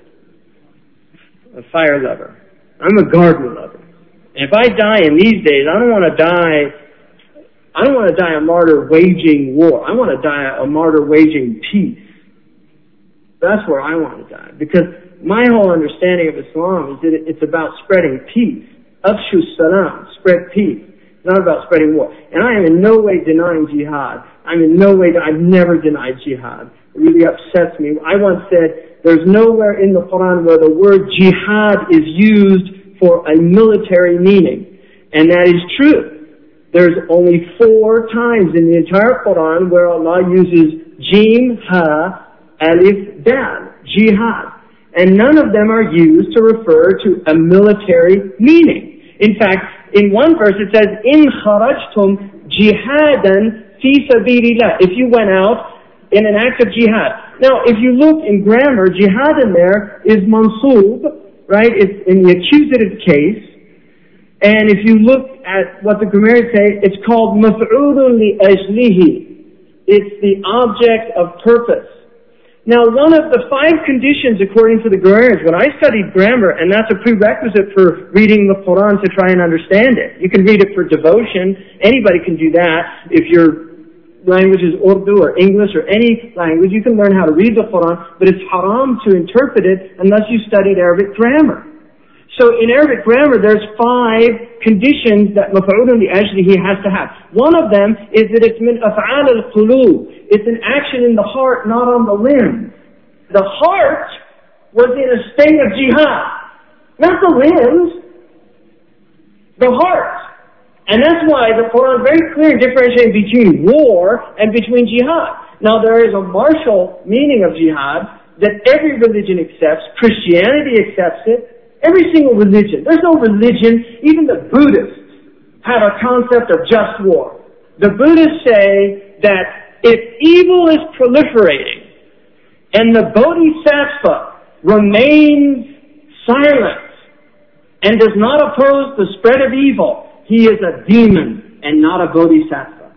A fire lover. I'm a garden lover. And if I die in these days, I don't want to die, I don't want to die a martyr waging war. I want to die a martyr waging peace. That's where I want to die. Because my whole understanding of Islam is that it's about spreading peace. Afshu salam, spread peace. It's not about spreading war. And I am in no way denying jihad. I'm in no way, I've never denied jihad. It really upsets me. I once said, there's nowhere in the Quran where the word jihad is used for a military meaning. And that is true. There's only four times in the entire Quran where Allah uses Jim, Ha, Alif, Dal, jihad. And none of them are used to refer to a military meaning. In fact, in one verse it says, In kharajtum jihadan fi sabilillah. If you went out in an act of jihad. Now, if you look in grammar, jihad in there is mansoob, right? It's in the accusative case. And if you look at what the grammarians say, it's called maf'ulun li ajlihi. It's the object of purpose. Now, one of the five conditions, according to the grammarians, when I studied grammar, and that's a prerequisite for reading the Quran to try and understand it. You can read it for devotion. Anybody can do that. If your language is Urdu or English or any language, you can learn how to read the Quran, but it's haram to interpret it unless you studied Arabic grammar. So in Arabic grammar, there's five conditions that maf'ulun li ajlihi has to have. One of them is that it's min af'al al-qulub. It's an action in the heart, not on the limbs. The heart was in a state of jihad. Not the limbs. The heart. And that's why the Quran is very clear in differentiating between war and between jihad. Now there is a martial meaning of jihad that every religion accepts. Christianity accepts it. Every single religion. There's no religion, even the Buddhists have a concept of just war. The Buddhists say that if evil is proliferating and the Bodhisattva remains silent and does not oppose the spread of evil, he is a demon and not a Bodhisattva.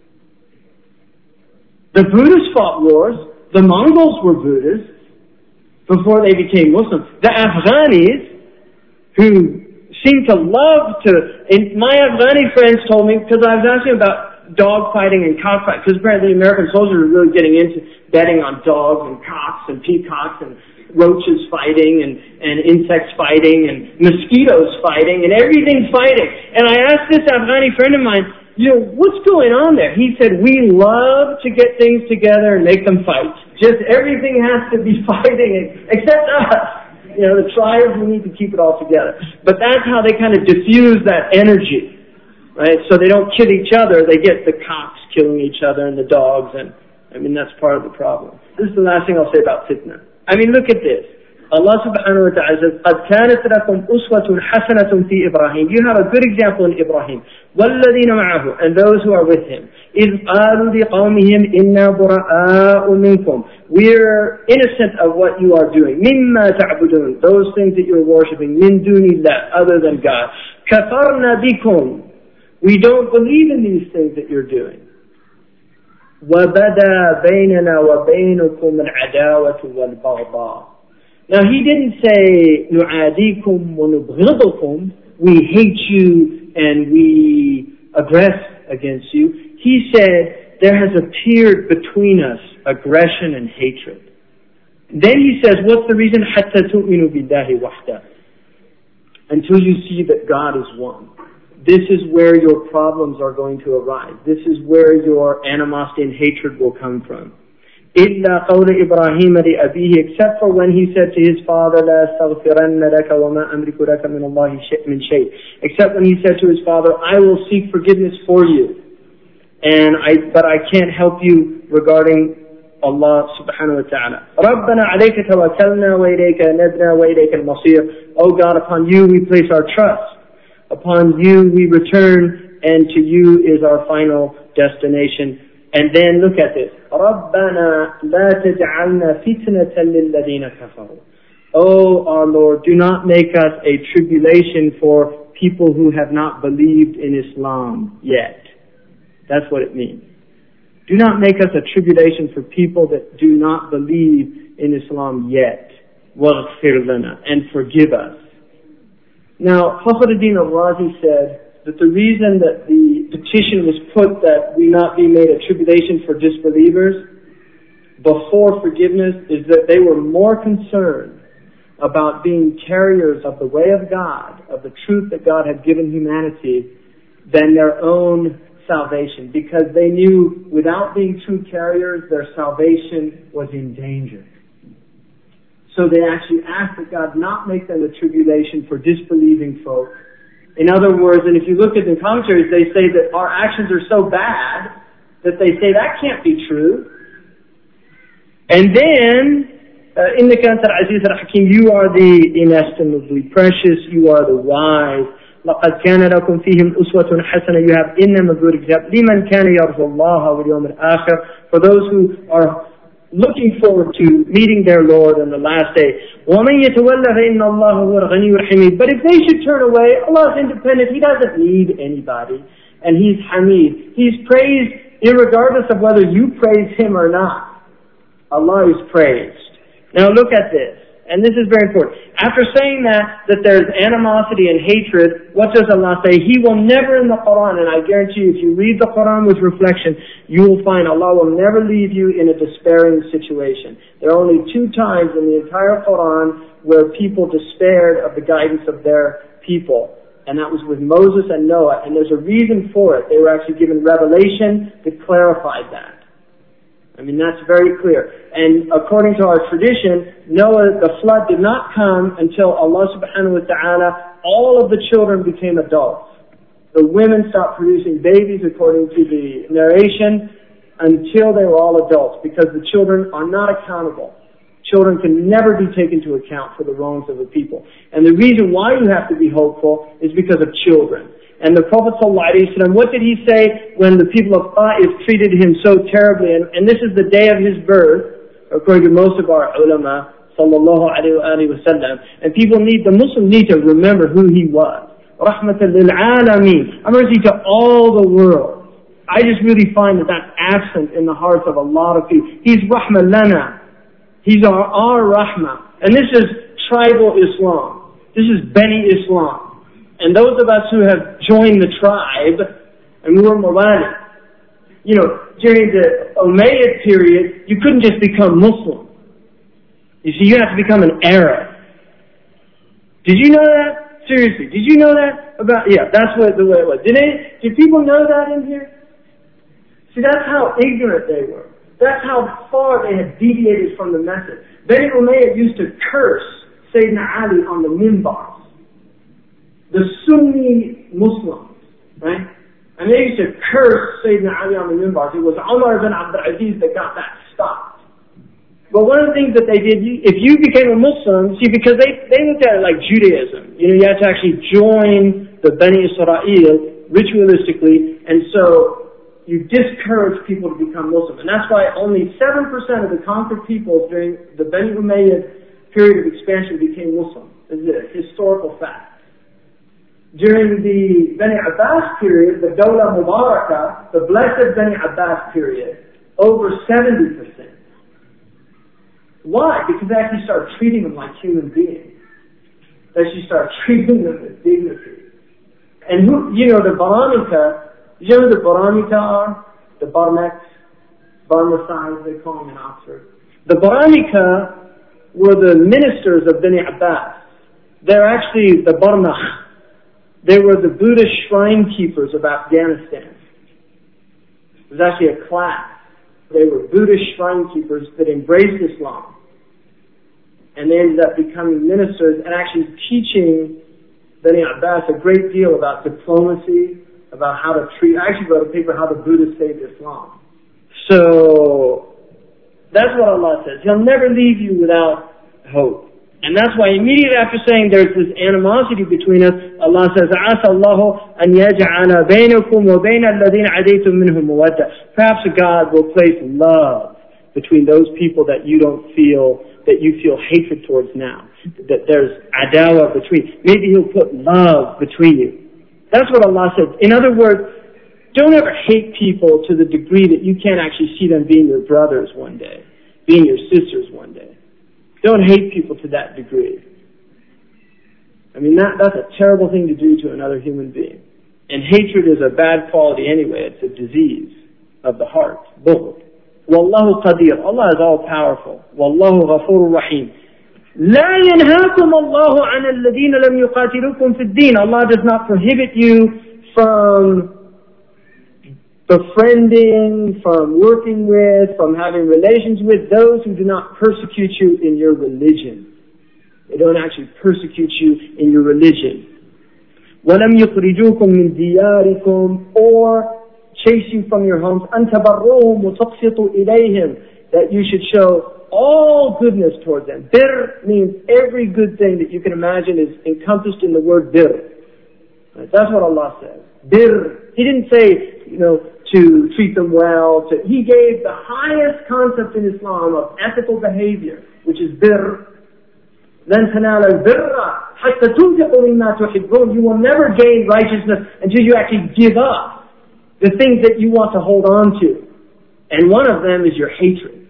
The Buddhists fought wars. The Mongols were Buddhists before they became Muslims. The Afghanis, who seem to love to, and my Afghani friends told me, because I was asking about dog fighting and cock fighting, because apparently American soldiers are really getting into betting on dogs and cocks and peacocks and roaches fighting and, and insects fighting and mosquitoes fighting and everything's fighting. And I asked this Afghani friend of mine, you know, what's going on there? He said, we love to get things together and make them fight. Just everything has to be fighting, except us. You know, the tribes, we need to keep it all together. But that's how they kind of diffuse that energy, right? So they don't kill each other. They get the cocks killing each other and the dogs. And, I mean, that's part of the problem. This is the last thing I'll say about fitna. I mean, look at this. Allah subhanahu wa ta'ala says, قَدْ كَانَتْ لَكُمْ أُسْوَةٌ حَسَنَةٌ فِي إِبْرَاهِيمَ. You have a good example in Ibrahim. وَالَّذِينَ مَعَهُ. And those who are with him. إِذْ قَالُوا لِقَوْمِهِمْ إِنَّا بُرَآءُ مِنْكُمْ. We're innocent of what you are doing. مِمَّا تَعْبُدُونَ. Those things that you're worshipping. مِن دُونِ اللَّهِ. Other than God. كَفَرْنَا بِكُمْ. We don't believe in these things that you're doing. وَبَدَى بَيْنَنَا وَبَيْنُكُمُ الْعَدَاوَةُ وَالْبَغْضَاءُ. Now he didn't say نُعَادِيكُمْ وَنُبْغِضُكُمْ. We hate you and we aggress against you. He said there has appeared between us aggression and hatred. Then he says, what's the reason? حَتَّى تُؤْمِنُوا بِاللَّهِ وَحْدَهُ. Until you see that God is one. This is where your problems are going to arise. This is where your animosity and hatred will come from. إِلَّا قَوْلَ إِبْرَاهِيمَ لِأَبِيهِ, except for when he said to his father, لَا أَسْتَغْفِرَنَّ لَكَ وَمَا أَمْلِكُ لَكَ مِنَ اللَّهِ مِنْ شَيْءٍ, except when he said to his father, I will seek forgiveness for you, and I, but I can't help you regarding Allah subhanahu wa ta'ala. رَبَّنَا عَلَيْكَ تَوَكَّلْنَا وَإِلَيْكَ نَدْنَا وَإِلَيْكَ الْمَصِيرُ. Oh God, upon you we place our trust. Upon you we return, and to you is our final destination. And then look at this. رَبَّنَا لَا تَجْعَلْنَا فِتْنَةً لِلَّذِينَ كَفَرُوا. Oh our Lord, do not make us a tribulation for people who have not believed in Islam yet. That's what it means. Do not make us a tribulation for people that do not believe in Islam yet. وَاغْفِرْ لَنَا, and forgive us. Now, Fakhruddin al-Razi said that the reason that the petition was put that we not be made a tribulation for disbelievers before forgiveness is that they were more concerned about being carriers of the way of God, of the truth that God had given humanity, than their own salvation, because they knew without being true carriers, their salvation was in danger. So they actually asked that God not make them a tribulation for disbelieving folk. In other words, and if you look at the commentaries, they say that our actions are so bad that they say that can't be true. And then, إِنَّكَ أَنْتَ الْعَزِيزُ الْحَكِيمُ, you are the inestimably precious, you are the wise. لقد كان لكم فيهم أسوة حسنة. You have in them a good example. لمن كان يرجو الله واليوم الآخر. For those who are looking forward to meeting their Lord on the last day. ومن يتولى فإن الله هو الغني الحميد. But if they should turn away, Allah is independent. He doesn't need anybody, and He's Hamid. He's praised irregardless of whether you praise Him or not. Allah is praised. Now look at this. And this is very important. After saying that, that there's animosity and hatred, what does Allah say? He will never in the Quran, and I guarantee you, if you read the Quran with reflection, you will find Allah will never leave you in a despairing situation. There are only two times in the entire Quran where people despaired of the guidance of their people. And that was with Moses and Noah. And there's a reason for it. They were actually given revelation that clarified that. I mean, that's very clear. And according to our tradition, Noah, the flood did not come until Allah subhanahu wa ta'ala, all of the children became adults. The women stopped producing babies, according to the narration, until they were all adults, because the children are not accountable. Children can never be taken into account for the wrongs of the people. And the reason why you have to be hopeful is because of children. And the Prophet ﷺ, what did he say when the people of Ta'if treated him so terribly? And, and this is the day of his birth, according to most of our ulama, sallallahu alayhi wa sallam. And people need, the Muslims need to remember who he was. Rahmatan lil alameen, a mercy to all the world. I just really find that that's absent in the hearts of a lot of people. He's Rahma lana. He's our, our Rahmah. And this is tribal Islam. This is Bani Islam. And those of us who have joined the tribe, and we were Mawali, you know, during the Umayyad period, you couldn't just become Muslim. You see, you have to become an Arab. Did you know that? Seriously, did you know that? About yeah, that's what the way it was. Did they, did people know that in here? See, that's how ignorant they were. That's how far they had deviated from the message. Bani Umayyad used to curse Sayyidina Ali on the minbar. The Sunni Muslims, right? And they used to curse Sayyidina Ali on the minbar. It was Umar ibn Abdul Aziz that got that stopped. But one of the things that they did, if you became a Muslim, see, because they, they looked at it like Judaism. You know, you had to actually join the Bani Israel ritualistically, and so you discourage people to become Muslim. And that's why only seven percent of the conquered people during the Bani Umayyad period of expansion became Muslim. This is a historical fact. During the Bani Abbas period, the Dawla Mubarakah, the blessed Bani Abbas period, over seventy percent. Why? Because they actually start treating them like human beings. They actually start treating them with dignity. And who, you know, the Baramika, you know who the Baramika are? The Barmeks, Barmasai, they call them in Oxford. The Baramika were the ministers of Bani Abbas. They're actually the Barmach. They were the Buddhist shrine keepers of Afghanistan. It was actually a class. They were Buddhist shrine keepers that embraced Islam. And they ended up becoming ministers and actually teaching Bani Abbas a great deal about diplomacy, about how to treat. I actually wrote a paper, How the Buddha Saved Islam. So that's what Allah says. He'll never leave you without hope. And that's why immediately after saying there's this animosity between us, Allah says, عَسَى اللَّهُ أَنْ يَجْعَلَ بَيْنَكُمْ وَبَيْنَ الَّذِينَ عَدَيْتُم مِّنْهُمْ مَوَدَّةً. Perhaps God will place love between those people that you don't feel, that you feel hatred towards now. That there's adawa between. Maybe He'll put love between you. That's what Allah says. In other words, don't ever hate people to the degree that you can't actually see them being your brothers one day, being your sisters one day. Don't hate people to that degree. I mean, that, that's a terrible thing to do to another human being. And hatred is a bad quality anyway. It's a disease of the heart. Bughd. Wallahu qadir. Allah is all powerful. Wallahu ghafurur rahim. لا ينهاكم الله عن الذين لم يقاتلوكم في الدين. Allah does not prohibit you from befriending, from working with, from having relations with those who do not persecute you in your religion. They don't actually persecute you in your religion. وَلَمْ يُخْرِجُوكُم مِّن دِيَارِكُمْ, or chase you from your homes. أَن تَبَرُّوهُمْ وَتُقْسِطُوا إِلَيْهِمْ, that you should show all goodness towards them. Bir means every good thing that you can imagine is encompassed in the word bir. Right? That's what Allah says. Bir. He didn't say, you know, to treat them well. To, he gave the highest concept in Islam of ethical behavior, which is bir. لَن تَنَالَ الْبِرَّ حَتَّى تُنْفِقُوا مِمَّا تُحِبُّونَ. You will never gain righteousness until you actually give up the things that you want to hold on to. And one of them is your hatred.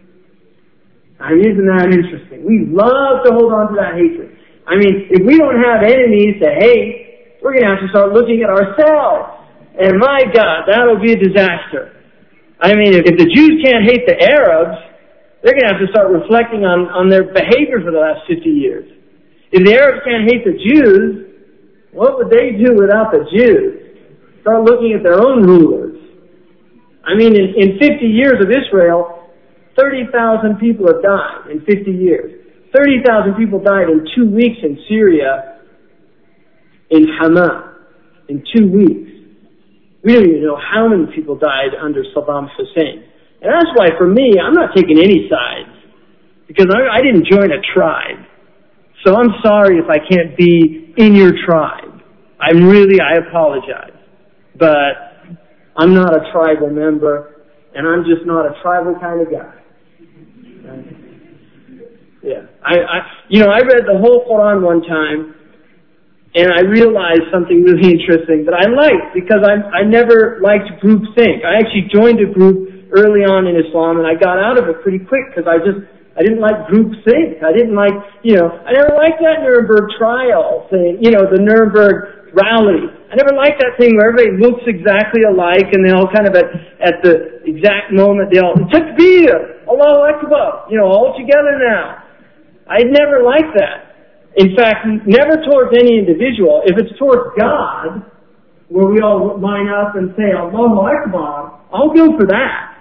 I mean, isn't that interesting? We love to hold on to that hatred. I mean, if we don't have enemies to hate, we're going to have to start looking at ourselves. And my God, that'll be a disaster. I mean, if, if the Jews can't hate the Arabs, they're going to have to start reflecting on, on their behavior for the last fifty years. If the Arabs can't hate the Jews, what would they do without the Jews? Start looking at their own rulers. I mean, in, in fifty years of Israel, thirty thousand people have died in fifty years. thirty thousand people died in two weeks in Syria, in Hama, in two weeks. We don't even know how many people died under Saddam Hussein. And that's why, for me, I'm not taking any sides. Because I, I didn't join a tribe. So I'm sorry if I can't be in your tribe. I'm really, I apologize. But I'm not a tribal member, and I'm just not a tribal kind of guy. Right? Yeah. I, I, you know, I read the whole Quran one time, and I realized something really interesting that I liked, because I I never liked groupthink. I actually joined a group early on in Islam, and I got out of it pretty quick, because I just, I didn't like groupthink. I didn't like, you know, I never liked that Nuremberg trial thing, you know, the Nuremberg rally. I never liked that thing where everybody looks exactly alike, and they all kind of at, at the exact moment, they all, Takbir, Allahu Akbar, you know, all together now. I never liked that. In fact, never towards any individual. If it's towards God, where we all line up and say, Allahu Akbar, I'll go for that.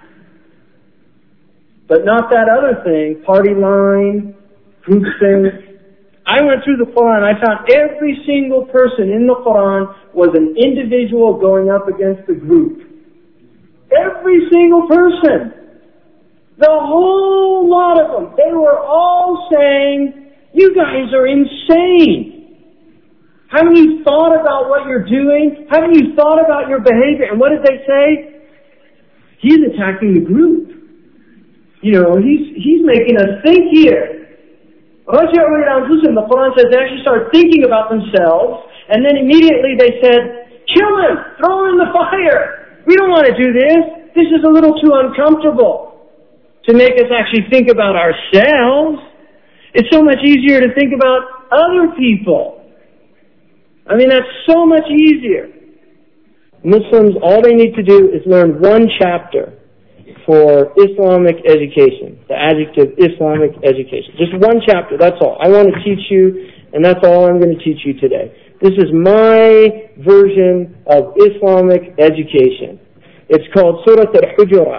But not that other thing, party line, group thing. I went through the Quran, I found every single person in the Quran was an individual going up against the group. Every single person. The whole lot of them. They were all saying, you guys are insane. Haven't you thought about what you're doing? Haven't you thought about your behavior? And what did they say? He's attacking the group. You know, he's he's making us think here. The Quran says they actually started thinking about themselves, and then immediately they said, kill him, throw him in the fire. We don't want to do this. This is a little too uncomfortable to make us actually think about ourselves. It's so much easier to think about other people. I mean, that's so much easier. Muslims, all they need to do is learn one chapter for Islamic education. The adjective Islamic education. Just one chapter, that's all. I want to teach you, and that's all I'm going to teach you today. This is my version of Islamic education. It's called Surah Al-Hujurat.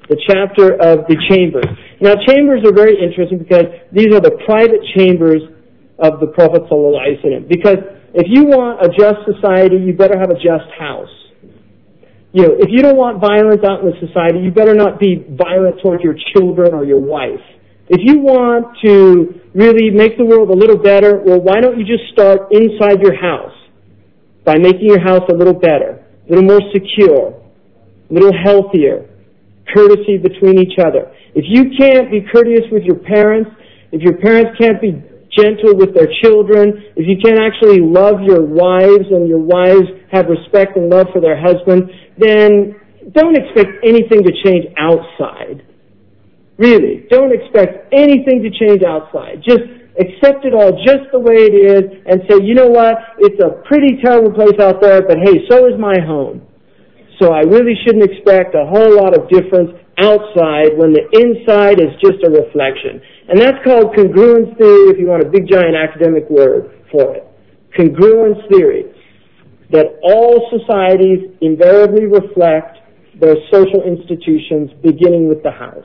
the chapter of the chambers. Now, chambers are very interesting because these are the private chambers of the Prophet ﷺ. Because if you want a just society, you better have a just house. You know, if you don't want violence out in the society, you better not be violent toward your children or your wife. If you want to really make the world a little better, well, why don't you just start inside your house by making your house a little better, a little more secure, a little healthier, courtesy between each other. If you can't be courteous with your parents, if your parents can't be gentle with their children, if you can't actually love your wives and your wives have respect and love for their husband, then don't expect anything to change outside. Really, don't expect anything to change outside. Just accept it all just the way it is and say, you know what, it's a pretty terrible place out there, but hey, so is my home. So I really shouldn't expect a whole lot of difference outside when the inside is just a reflection. And that's called congruence theory, if you want a big giant academic word for it. Congruence theory. That all societies invariably reflect their social institutions, beginning with the house.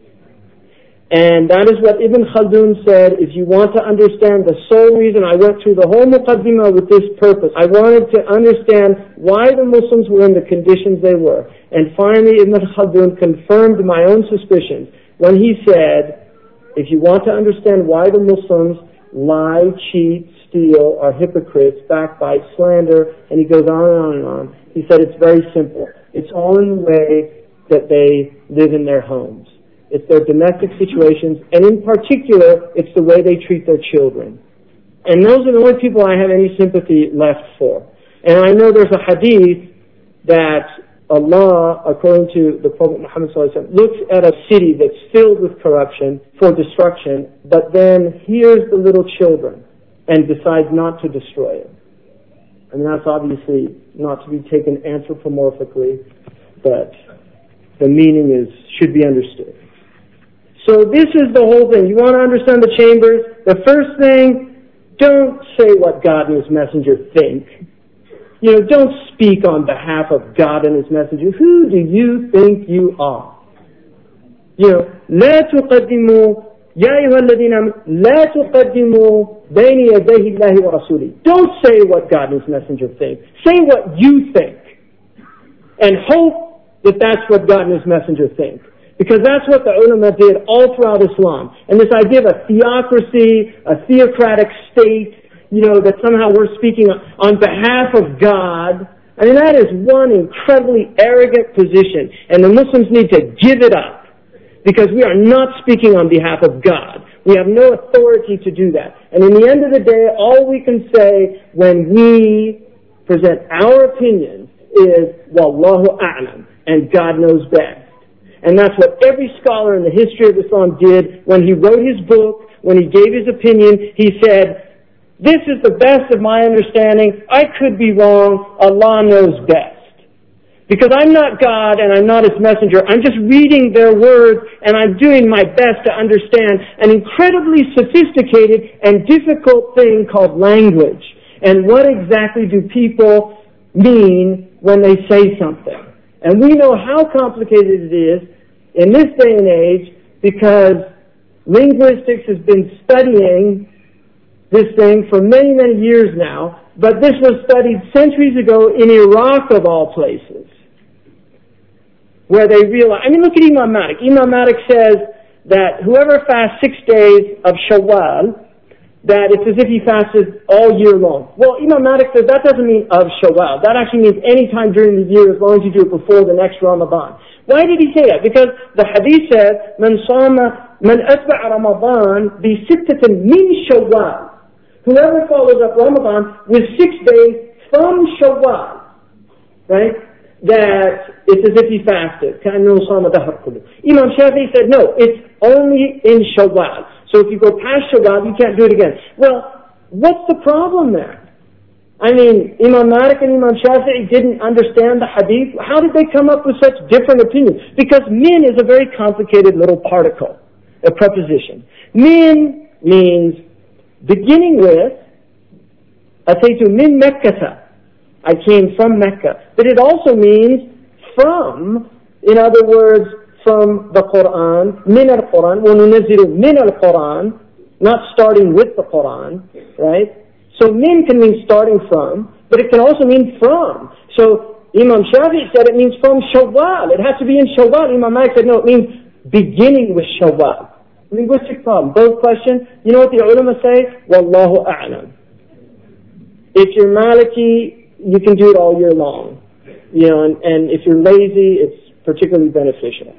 And that is what Ibn Khaldun said. If you want to understand the sole reason, I went through the whole Muqaddimah with this purpose. I wanted to understand why the Muslims were in the conditions they were. And finally, Ibn Khaldun confirmed my own suspicions when he said, if you want to understand why the Muslims lie, cheat, steal, are hypocrites, backbite, slander, and he goes on and on and on, he said it's very simple. It's all in the way that they live in their homes. It's their domestic situations, and in particular, it's the way they treat their children. And those are the only people I have any sympathy left for. And I know there's a hadith that Allah, according to the Prophet Muhammad sallallahu alaihi wasallam, looks at a city that's filled with corruption for destruction, but then hears the little children and decides not to destroy it. And that's obviously not to be taken anthropomorphically, but the meaning is should be understood. So this is the whole thing. You want to understand the chambers? The first thing, don't say what God and His messenger think. You know, don't speak on behalf of God and His messenger. Who do you think you are? You know, لا تقدموا يا أيها الذين آمنوا لا تقدموا بين يدي الله ورسوله. Don't say what God and His messenger think. Say what you think. And hope that that's what God and His messenger think. Because that's what the ulama did all throughout Islam. And this idea of a theocracy, a theocratic state, you know, that somehow we're speaking on behalf of God, I mean, that is one incredibly arrogant position. And the Muslims need to give it up. Because we are not speaking on behalf of God. We have no authority to do that. And in the end of the day, all we can say when we present our opinions is, Wallahu a'lam, and God knows best. And that's what every scholar in the history of Islam did when he wrote his book, when he gave his opinion. He said, this is the best of my understanding. I could be wrong. Allah knows best. Because I'm not God and I'm not His messenger. I'm just reading their words and I'm doing my best to understand an incredibly sophisticated and difficult thing called language. And what exactly do people mean when they say something? And we know how complicated it is in this day and age because linguistics has been studying this thing for many, many years now, but this was studied centuries ago in Iraq of all places, where they realized, I mean, look at Imam Malik. Imam Malik says that whoever fasts six days of Shawwal, that it's as if he fasted all year long. Well, Imam Malik says that doesn't mean of Shawwal. That actually means any time during the year as long as you do it before the next Ramadan. Why did he say that? Because the hadith says, Man sama, man atba'a Ramadan bi sittatin min Shawwal. Whoever follows up Ramadan with six days from Shawwal, right? That it's as if he fasted. Imam Shafi'i said, no, it's only in Shawwal. So if you go past Shawwal, you can't do it again. Well, what's the problem there? I mean, Imam Malik and Imam Shafi'i didn't understand the hadith. How did they come up with such different opinions? Because min is a very complicated little particle, a preposition. Min means beginning with, ataytu min Mekkah. I came from Mecca. But it also means from, in other words, from the Quran, min al-Quran, وَنُنَزِّلُ مِنَ الْقُرآن, not starting with the Quran, right? So min can mean starting from, but it can also mean from. So Imam Shafi'i said it means from Shawwal. It has to be in Shawwal. Imam Malik said no, it means beginning with Shawwal. Linguistic problem. Both questions. You know what the ulama say? Wallahu a'lam. If you're Maliki, you can do it all year long. You know, and, and if you're lazy, it's particularly beneficial.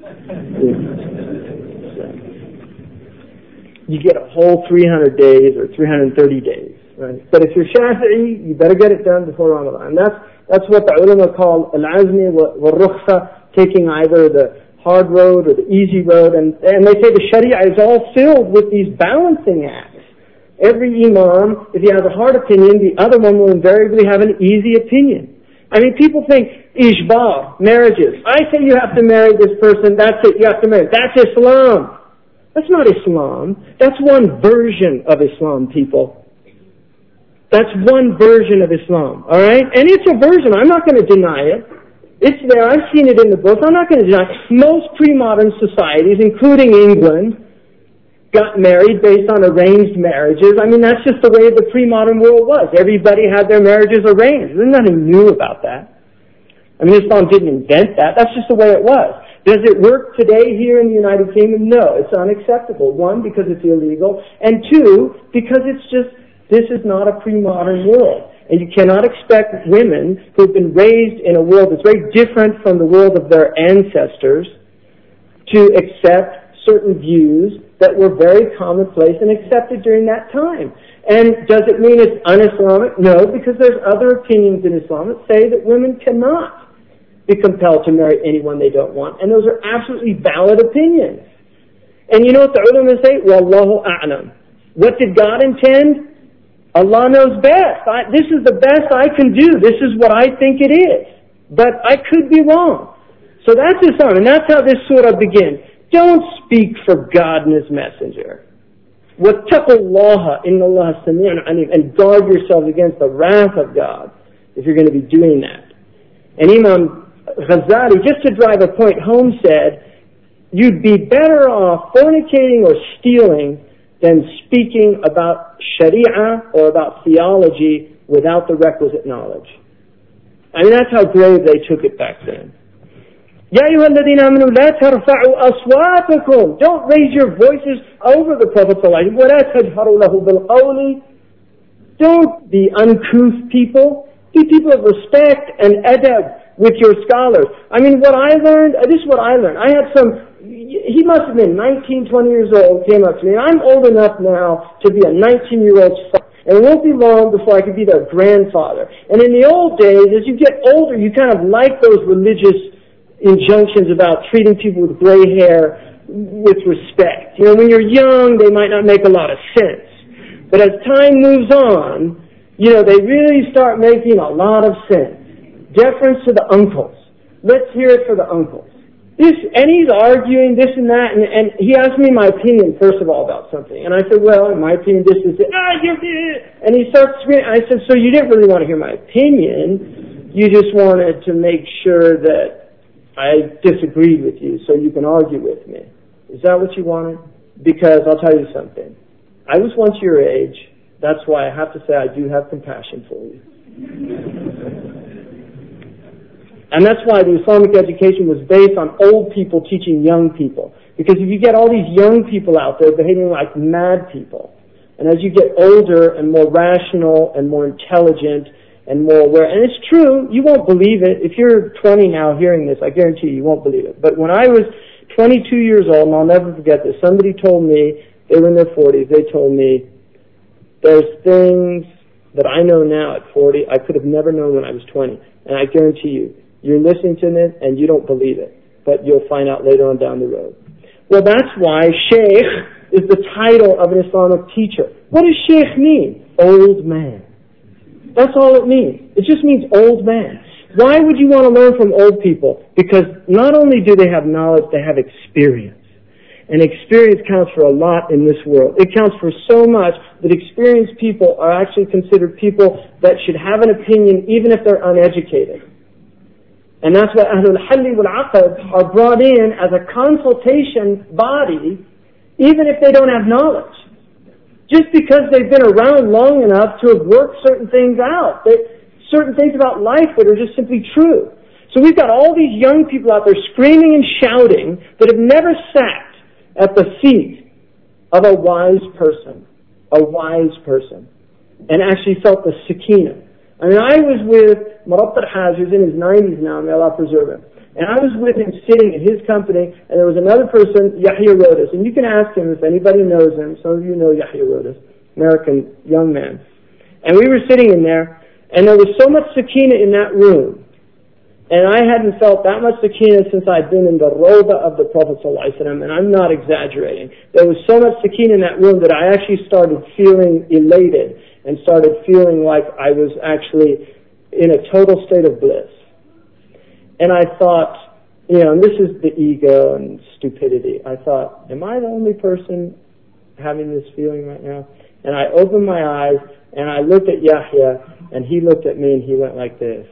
You get a whole three hundred days or three hundred thirty days, right? But if you're Shafi'i, you better get it done before Ramadan. That's that's what the ulama call al-azmi wa-rukhsa, taking either the hard road or the easy road. And, and they say the Sharia is all filled with these balancing acts. Every imam, if he has a hard opinion, the other one will invariably have an easy opinion. I mean, people think ishbah, marriages. I say you have to marry this person, that's it, you have to marry. That's Islam. That's not Islam. That's one version of Islam, people. That's one version of Islam, all right? And it's a version. I'm not going to deny it. It's there. I've seen it in the book. I'm not going to deny it. Most pre-modern societies, including England, got married based on arranged marriages. I mean, that's just the way the pre-modern world was. Everybody had their marriages arranged. There's nothing new about that. I mean, Islam didn't invent that. That's just the way it was. Does it work today here in the United Kingdom? No, it's unacceptable. One, because it's illegal. And two, because it's just, this is not a pre-modern world. And you cannot expect women who have been raised in a world that's very different from the world of their ancestors to accept certain views that were very commonplace and accepted during that time. And does it mean it's un-Islamic? No, because there's other opinions in Islam that say that women cannot be compelled to marry anyone they don't want. And those are absolutely valid opinions. And you know what the ulama say? Wallahu a'lam. What did God intend? Allah knows best. I, this is the best I can do. This is what I think it is. But I could be wrong. So that's Islam. And that's how this surah begins. Don't speak for God and His Messenger. وَاتَّقُوا اللَّهَ إِنَّ اللَّهَ سَمِيعٌ عَلِيمٌ. And guard yourselves against the wrath of God if you're going to be doing that. And Imam Ghazali, just to drive a point home, said, you'd be better off fornicating or stealing than speaking about Sharia or about theology without the requisite knowledge. I mean, that's how grave they took it back then. يَا أَيُّهَا الَّذِينَ آمَنُوا لَا تَرْفَعُوا أَصْوَاتَكُمْ. Don't raise your voices over the Prophet ﷺ. وَلَا تَجْهَرُوا لَهُ بِالْقَوْلِ. Don't be uncouth people. Be people of respect and adab with your scholars. I mean, what I learned, this is what I learned. I had some, he must have been nineteen, twenty years old, came up to me. And I'm old enough now to be a nineteen-year-old son. And it won't be long before I could be their grandfather. And in the old days, as you get older, you kind of like those religious injunctions about treating people with gray hair with respect. You know, when you're young, they might not make a lot of sense. But as time moves on, you know, they really start making a lot of sense. Deference to the uncles. Let's hear it for the uncles. This, and he's arguing this and that, and, and he asked me my opinion, first of all, about something. And I said, well, in my opinion, this is it. And he starts screaming. I said, so you didn't really want to hear my opinion. You just wanted to make sure that I disagreed with you so you can argue with me. Is that what you wanted? Because I'll tell you something. I was once your age. That's why I have to say I do have compassion for you. And that's why the Islamic education was based on old people teaching young people. Because if you get all these young people out there behaving like mad people, and as you get older and more rational and more intelligent and more aware, and it's true, you won't believe it. If you're twenty now hearing this, I guarantee you, you won't believe it. But when I was twenty-two years old, and I'll never forget this, somebody told me, they were in their forties, they told me, there's things that I know now at forty I could have never known when I was twenty. And I guarantee you, you're listening to it and you don't believe it, but you'll find out later on down the road. Well, that's why Sheikh is the title of an Islamic teacher. What does Sheikh mean? Old man. That's all it means. It just means old man. Why would you want to learn from old people? Because not only do they have knowledge, they have experience. And experience counts for a lot in this world. It counts for so much that experienced people are actually considered people that should have an opinion even if they're uneducated. And that's why Ahlul Halli wal Aqd are brought in as a consultation body, even if they don't have knowledge. Just because they've been around long enough to have worked certain things out. They, certain things about life that are just simply true. So we've got all these young people out there screaming and shouting that have never sat at the feet of a wise person. A wise person. And actually felt the sakina. I mean, I was with Murabb al-Hajj, who's in his nineties now, may Allah preserve him. And I was with him sitting in his company, and there was another person, Yahya Rodas. And you can ask him if anybody knows him. Some of you know Yahya Rodas, American young man. And we were sitting in there, and there was so much sakina in that room. And I hadn't felt that much sakina since I'd been in the Rawda of the Prophet ﷺ, and I'm not exaggerating. There was so much sakina in that room that I actually started feeling elated and started feeling like I was actually in a total state of bliss. And I thought, you know, and this is the ego and stupidity. I thought, am I the only person having this feeling right now? And I opened my eyes, and I looked at Yahya, and he looked at me, and he went like this.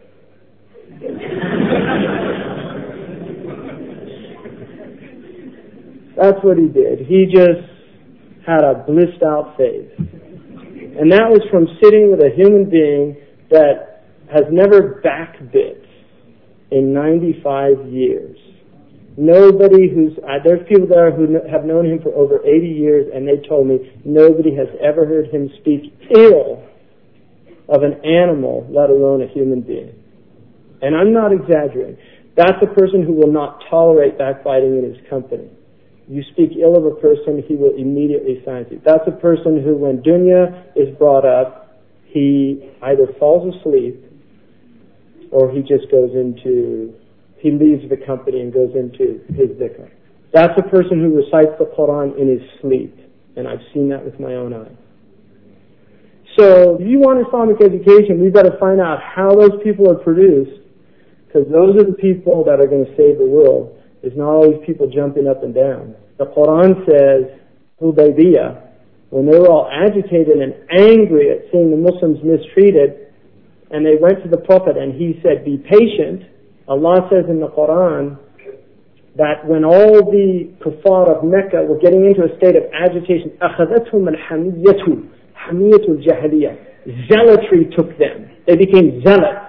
That's what he did. He just had a blissed out face. And that was from sitting with a human being that has never backbit in ninety-five years. Nobody who's, uh, there's people there who kn- have known him for over eighty years, and they told me nobody has ever heard him speak ill of an animal, let alone a human being. And I'm not exaggerating. That's a person who will not tolerate backbiting in his company. You speak ill of a person, he will immediately silence you. That's a person who, when dunya is brought up, he either falls asleep or he just goes into, he leaves the company and goes into his dhikr. That's a person who recites the Quran in his sleep. And I've seen that with my own eyes. So if you want Islamic education, we've got to find out how those people are produced, because those are the people that are going to save the world. There's not always people jumping up and down. The Quran says, Hudaybiyah, when they were all agitated and angry at seeing the Muslims mistreated, and they went to the Prophet and he said, be patient. Allah says in the Quran that when all the kuffar of Mecca were getting into a state of agitation, أَخَذَتْهُمْ الْحَمِيَّةُ حَمِيَّةُ الْجَاهِلِيَّةِ Zealotry took them. They became zealot.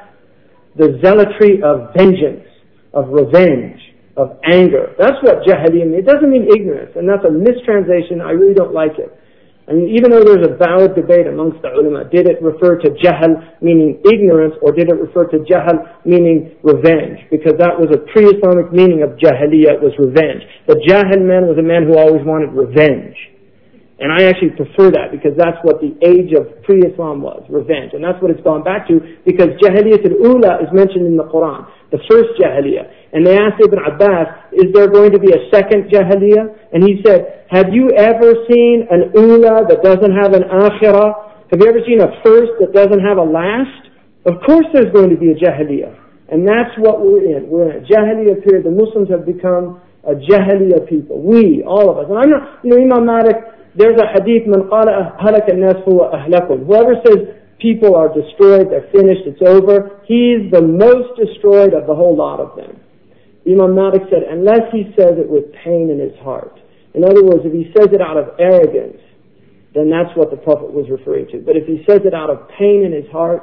The zealotry of vengeance, of revenge, of anger. That's what jahiliyyah means. It doesn't mean ignorance, and that's a mistranslation. I really don't like it. I mean, even though there's a valid debate amongst the ulama, did it refer to jahl meaning ignorance, or did it refer to jahl meaning revenge? Because that was a pre-Islamic meaning of jahiliyyah, it was revenge. The jahil man was a man who always wanted revenge. And I actually prefer that, because that's what the age of pre-Islam was, revenge. And that's what it's gone back to, because Jahiliyyah al-Ula is mentioned in the Quran, the first Jahiliyyah. And they asked Ibn Abbas, is there going to be a second Jahiliyyah? And he said, have you ever seen an Ula that doesn't have an Akhirah? Have you ever seen a first that doesn't have a last? Of course there's going to be a Jahiliyyah. And that's what we're in. We're in a Jahiliyyah period. The Muslims have become a Jahiliyyah people. We, all of us. And I'm not, you know, Imam Malik, there's a hadith, man qala halak an-nas huwa ahlakum. Whoever says people are destroyed, they're finished, it's over, he's the most destroyed of the whole lot of them. Imam Malik said, unless he says it with pain in his heart. In other words, if he says it out of arrogance, then that's what the Prophet was referring to. But if he says it out of pain in his heart,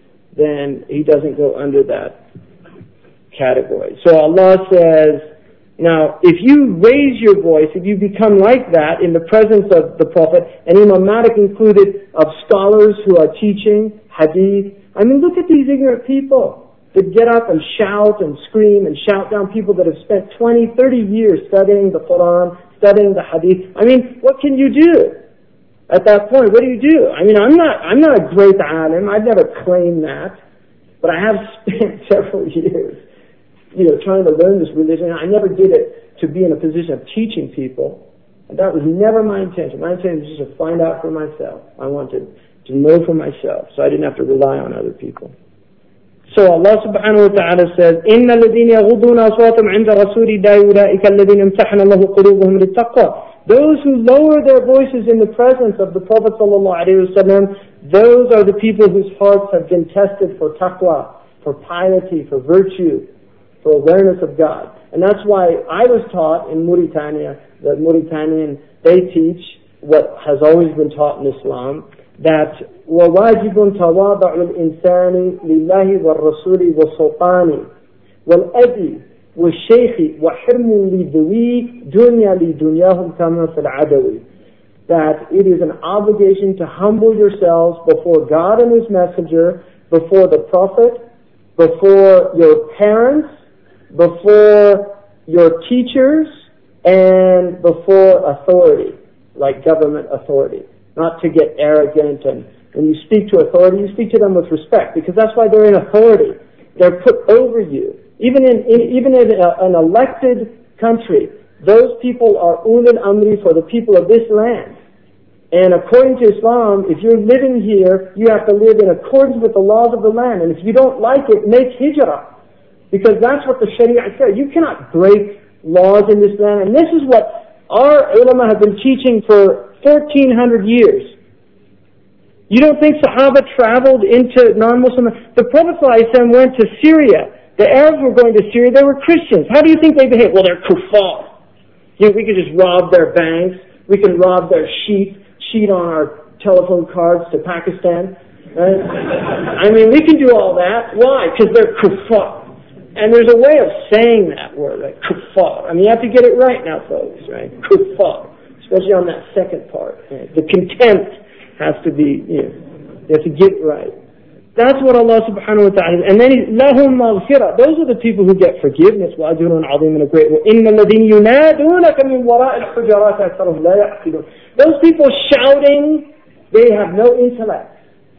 then he doesn't go under that category. So Allah says, now, if you raise your voice, if you become like that in the presence of the Prophet, and Imam Malik included of scholars who are teaching hadith, I mean, look at these ignorant people that get up and shout and scream and shout down people that have spent twenty, thirty years studying the Quran, studying the hadith. I mean, what can you do at that point? What do you do? I mean, I'm not, I'm not a great alim. I've never claimed that, but I have spent several years you know, trying to learn this religion. I never did it to be in a position of teaching people. And that was never my intention. My intention was just to find out for myself. I wanted to know for myself, so I didn't have to rely on other people. So Allah subhanahu wa ta'ala says, إِنَّ الَّذِينَ يَغُضُّونَ أَصْوَاتَهُمْ عِنْدَ رَسُولِ اللَّهِ أُولَٰئِكَ الَّذِينَ امْتَحَنَ اللَّهُ قُلُوبَهُمْ لِلتَّقْوَىٰ. Those who lower their voices in the presence of the Prophet sallallahu alaihi wasallam, those are the people whose hearts have been tested for taqwa. for piety, for virtue, for awareness of God. And that's why I was taught in Mauritania, that Mauritanian, they teach what has always been taught in Islam, that وَوَاجِبٌ تَوَاضَعُ الْإِنسَانِ لِلَّهِ وَالرَّسُولِ وَالسُّلْطَانِ وَالْأَبِي وَالشَّيْخِ وَحِرْمٌ لِذُوِي دُنْيَا لِدُنْيَاهُمْ كَمَا فِي الْعَدَوِ. That it is an obligation to humble yourselves before God and His Messenger, before the Prophet, before your parents, before your teachers, and before authority, like government authority. Not to get arrogant, and when you speak to authority, you speak to them with respect, because that's why they're in authority. They're put over you. Even in, in even in a, an elected country, those people are ulul amri for the people of this land. And according to Islam, if you're living here, you have to live in accordance with the laws of the land. And if you don't like it, make hijrah. Because that's what the Sharia says. You cannot break laws in this land. And this is what our ulama have been teaching for fourteen hundred years. You don't think Sahaba traveled into non-Muslim... The Prophet ﷺ went to Syria. The Arabs were going to Syria. They were Christians. How do you think they behaved? Well, they're kuffar. You know, we could just rob their banks. We can rob their sheep, cheat on our telephone cards to Pakistan. Right? I mean, we can do all that. Why? Because they're kuffar. And there's a way of saying that word, like kuffar. I mean, you have to get it right now, folks, right? Kuffar. Especially on that second part. Right? The contempt has to be, you know, you have to get it right. That's what Allah subhanahu wa ta'ala, and then he, lahum maghfirah. Those are the people who get forgiveness. وَأَجْرٌ عَظِيمٌ, a great word. إِنَّ الَّذِينَ يُنَادُونَكَ مِنْ وَرَاءِ الْحُجَرَاتِ أَكْثَرُهُمْ لَا يَعْقِلُونَ. Those people shouting, they have no intellect.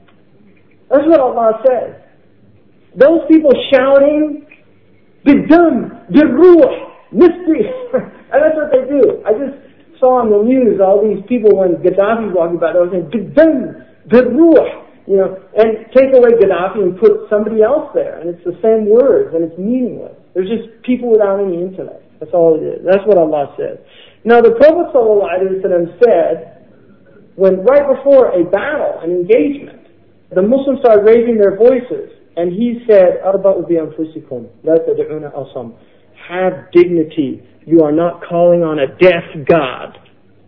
That's what Allah says. Those people shouting, بِالدَّمْ, بِالرُّوحِ, mystery. And that's what they do. I just saw on the news all these people when Gaddafi was walking by, they were saying, بِالدَّمْ, بِالرُّوحِ. You know, and take away Gaddafi and put somebody else there, and it's the same words, and it's meaningless. They're just people without any intellect. That's all it is. That's what Allah says. Now, the Prophet ﷺ said, when right before a battle, an engagement, the Muslims started raising their voices, and he said, "Arba'u bi anfusikum, la tad'una asam." Have dignity. You are not calling on a deaf God.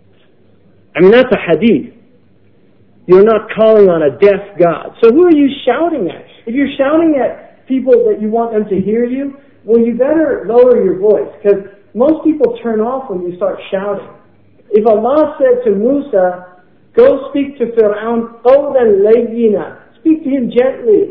I mean, that's a hadith. You're not calling on a deaf God. So who are you shouting at? If you're shouting at people that you want them to hear you, well, you better lower your voice, because most people turn off when you start shouting. If Allah said to Musa, go speak to Fir'aun, qawlan layyina, speak to him gently.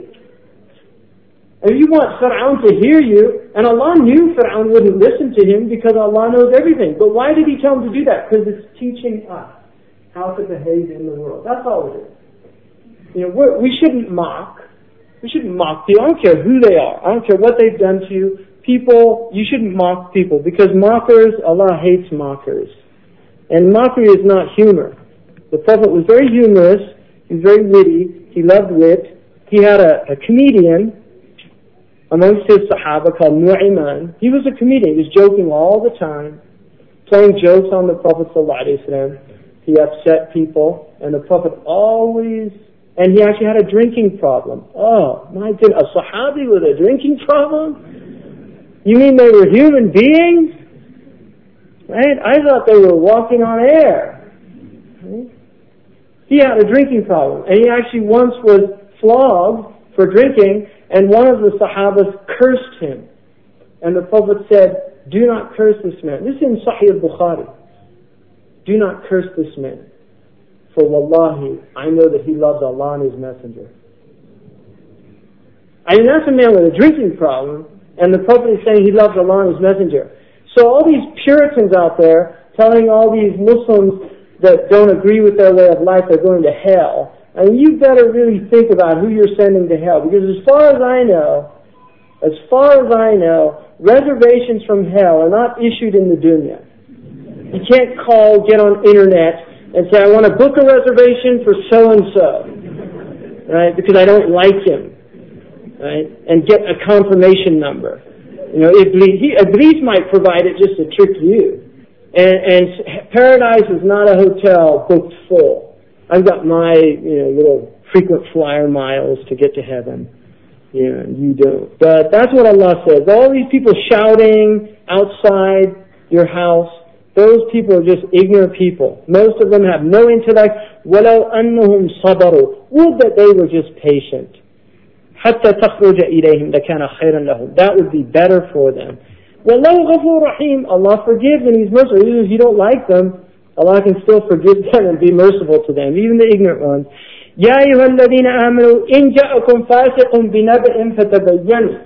If you want Fir'aun to hear you, and Allah knew Fir'aun wouldn't listen to him because Allah knows everything. But why did He tell him to do that? Because it's teaching us how to behave in the world. That's all it is. You know, we're, we shouldn't mock. We shouldn't mock people. I don't care who they are. I don't care what they've done to you. People, you shouldn't mock people, because mockers, Allah hates mockers. And mockery is not humor. The Prophet was very humorous. He was very witty. He loved wit. He had a, a comedian amongst his Sahaba called Nu'ayman. He was a comedian. He was joking all the time, playing jokes on the Prophet ﷺ. He upset people, and the Prophet always, and he actually had a drinking problem. Oh, my goodness, a Sahabi with a drinking problem? You mean they were human beings? Right? I thought they were walking on air. Right? He had a drinking problem, and he actually once was flogged for drinking, and one of the Sahabas cursed him. And the Prophet said, do not curse this man. This is in Sahih al-Bukhari. Do not curse this man, for wallahi, I know that he loves Allah and His Messenger. I mean, that's a man with a drinking problem, and the Prophet is saying he loves Allah and His Messenger. So all these Puritans out there telling all these Muslims that don't agree with their way of life they're going to hell, and you better really think about who you're sending to hell, because as far as I know, as far as I know, reservations from hell are not issued in the dunya. You can't call, get on internet, and say, I want to book a reservation for so-and-so, right, because I don't like him, right, and get a confirmation number. You know, Iblis, he, Iblis might provide it just to trick you. And, and paradise is not a hotel booked full. I've got my, you know, little frequent flyer miles to get to heaven. Yeah, you do. But that's what Allah says. All these people shouting outside your house, those people are just ignorant people. Most of them have no intellect. وَلَوْ أَنَّهُمْ صَبَرُوا. Would that they were just patient. حَتَّى تَخْرُجَ إِلَيْهِمْ لَكَانَ خَيْرًا لَهُمْ. That would be better for them. وَاللَّهُ غَفُورٌ رَحِيمٌ. Allah forgives and He's merciful. Even if you don't like them, Allah can still forgive them and be merciful to them, even the ignorant ones. يَا أَيُّهَا الَّذِينَ آمَنُوا إِنْ جَاءَكُمْ فَاسِقٌ بِنَبَإٍ فَتَبَيَّنُوا.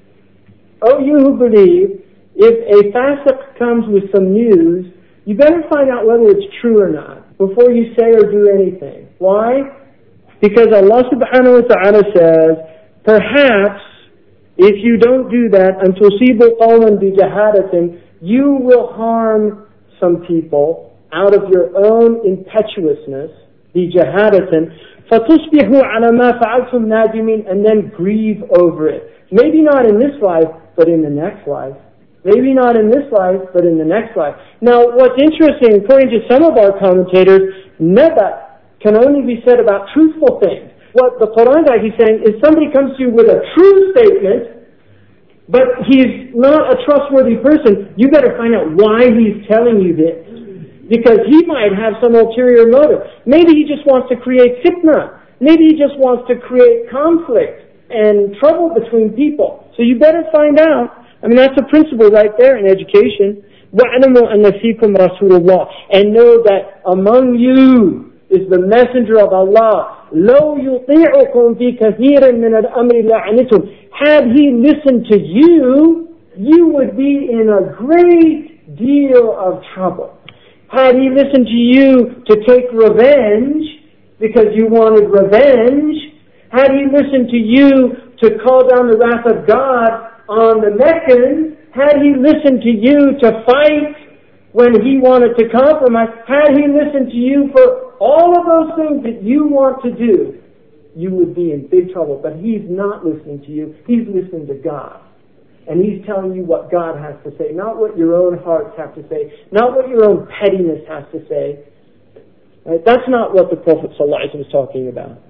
Oh, you who believe, if a fasiq comes with some news, you better find out whether it's true or not before you say or do anything. Why? Because Allah subhanahu wa ta'ala says, perhaps if you don't do that, أَن تُصِيبُوا قَوْمًا بِجَهَالَةٍ, you will harm some people out of your own impetuousness, بِجَهَالَةٍ, فَتُصْبِحُوا عَلَى مَا فَعَلْتُمْ نَادِمِينَ, and then grieve over it. Maybe not in this life, but in the next life. Maybe not in this life, but in the next life. Now, what's interesting, according to some of our commentators, naba can only be said about truthful things. What the Quran is actually saying is somebody comes to you with a true statement, but he's not a trustworthy person. You better find out why he's telling you this. Because he might have some ulterior motive. Maybe he just wants to create fitna. Maybe he just wants to create conflict and trouble between people. So you better find out. I mean, that's a principle right there in education. وَاعْلَمُوا أَنَّ فِيكُمْ رَسُولُ اللَّهِ. And know that among you is the messenger of Allah. لَوْ يُطِيعُكُمْ فِي كَثِيرٍ مِنَ الْأَمْرِ لَعَنِتُمْ. Had he listened to you, you would be in a great deal of trouble. Had he listened to you to take revenge because you wanted revenge, had he listened to you to call down the wrath of God on the Meccans, had he listened to you to fight when he wanted to compromise, had he listened to you for all of those things that you want to do, you would be in big trouble. But he's not listening to you. He's listening to God. And he's telling you what God has to say, not what your own hearts have to say, not what your own pettiness has to say. Right? That's not what the Prophet ﷺ was talking about.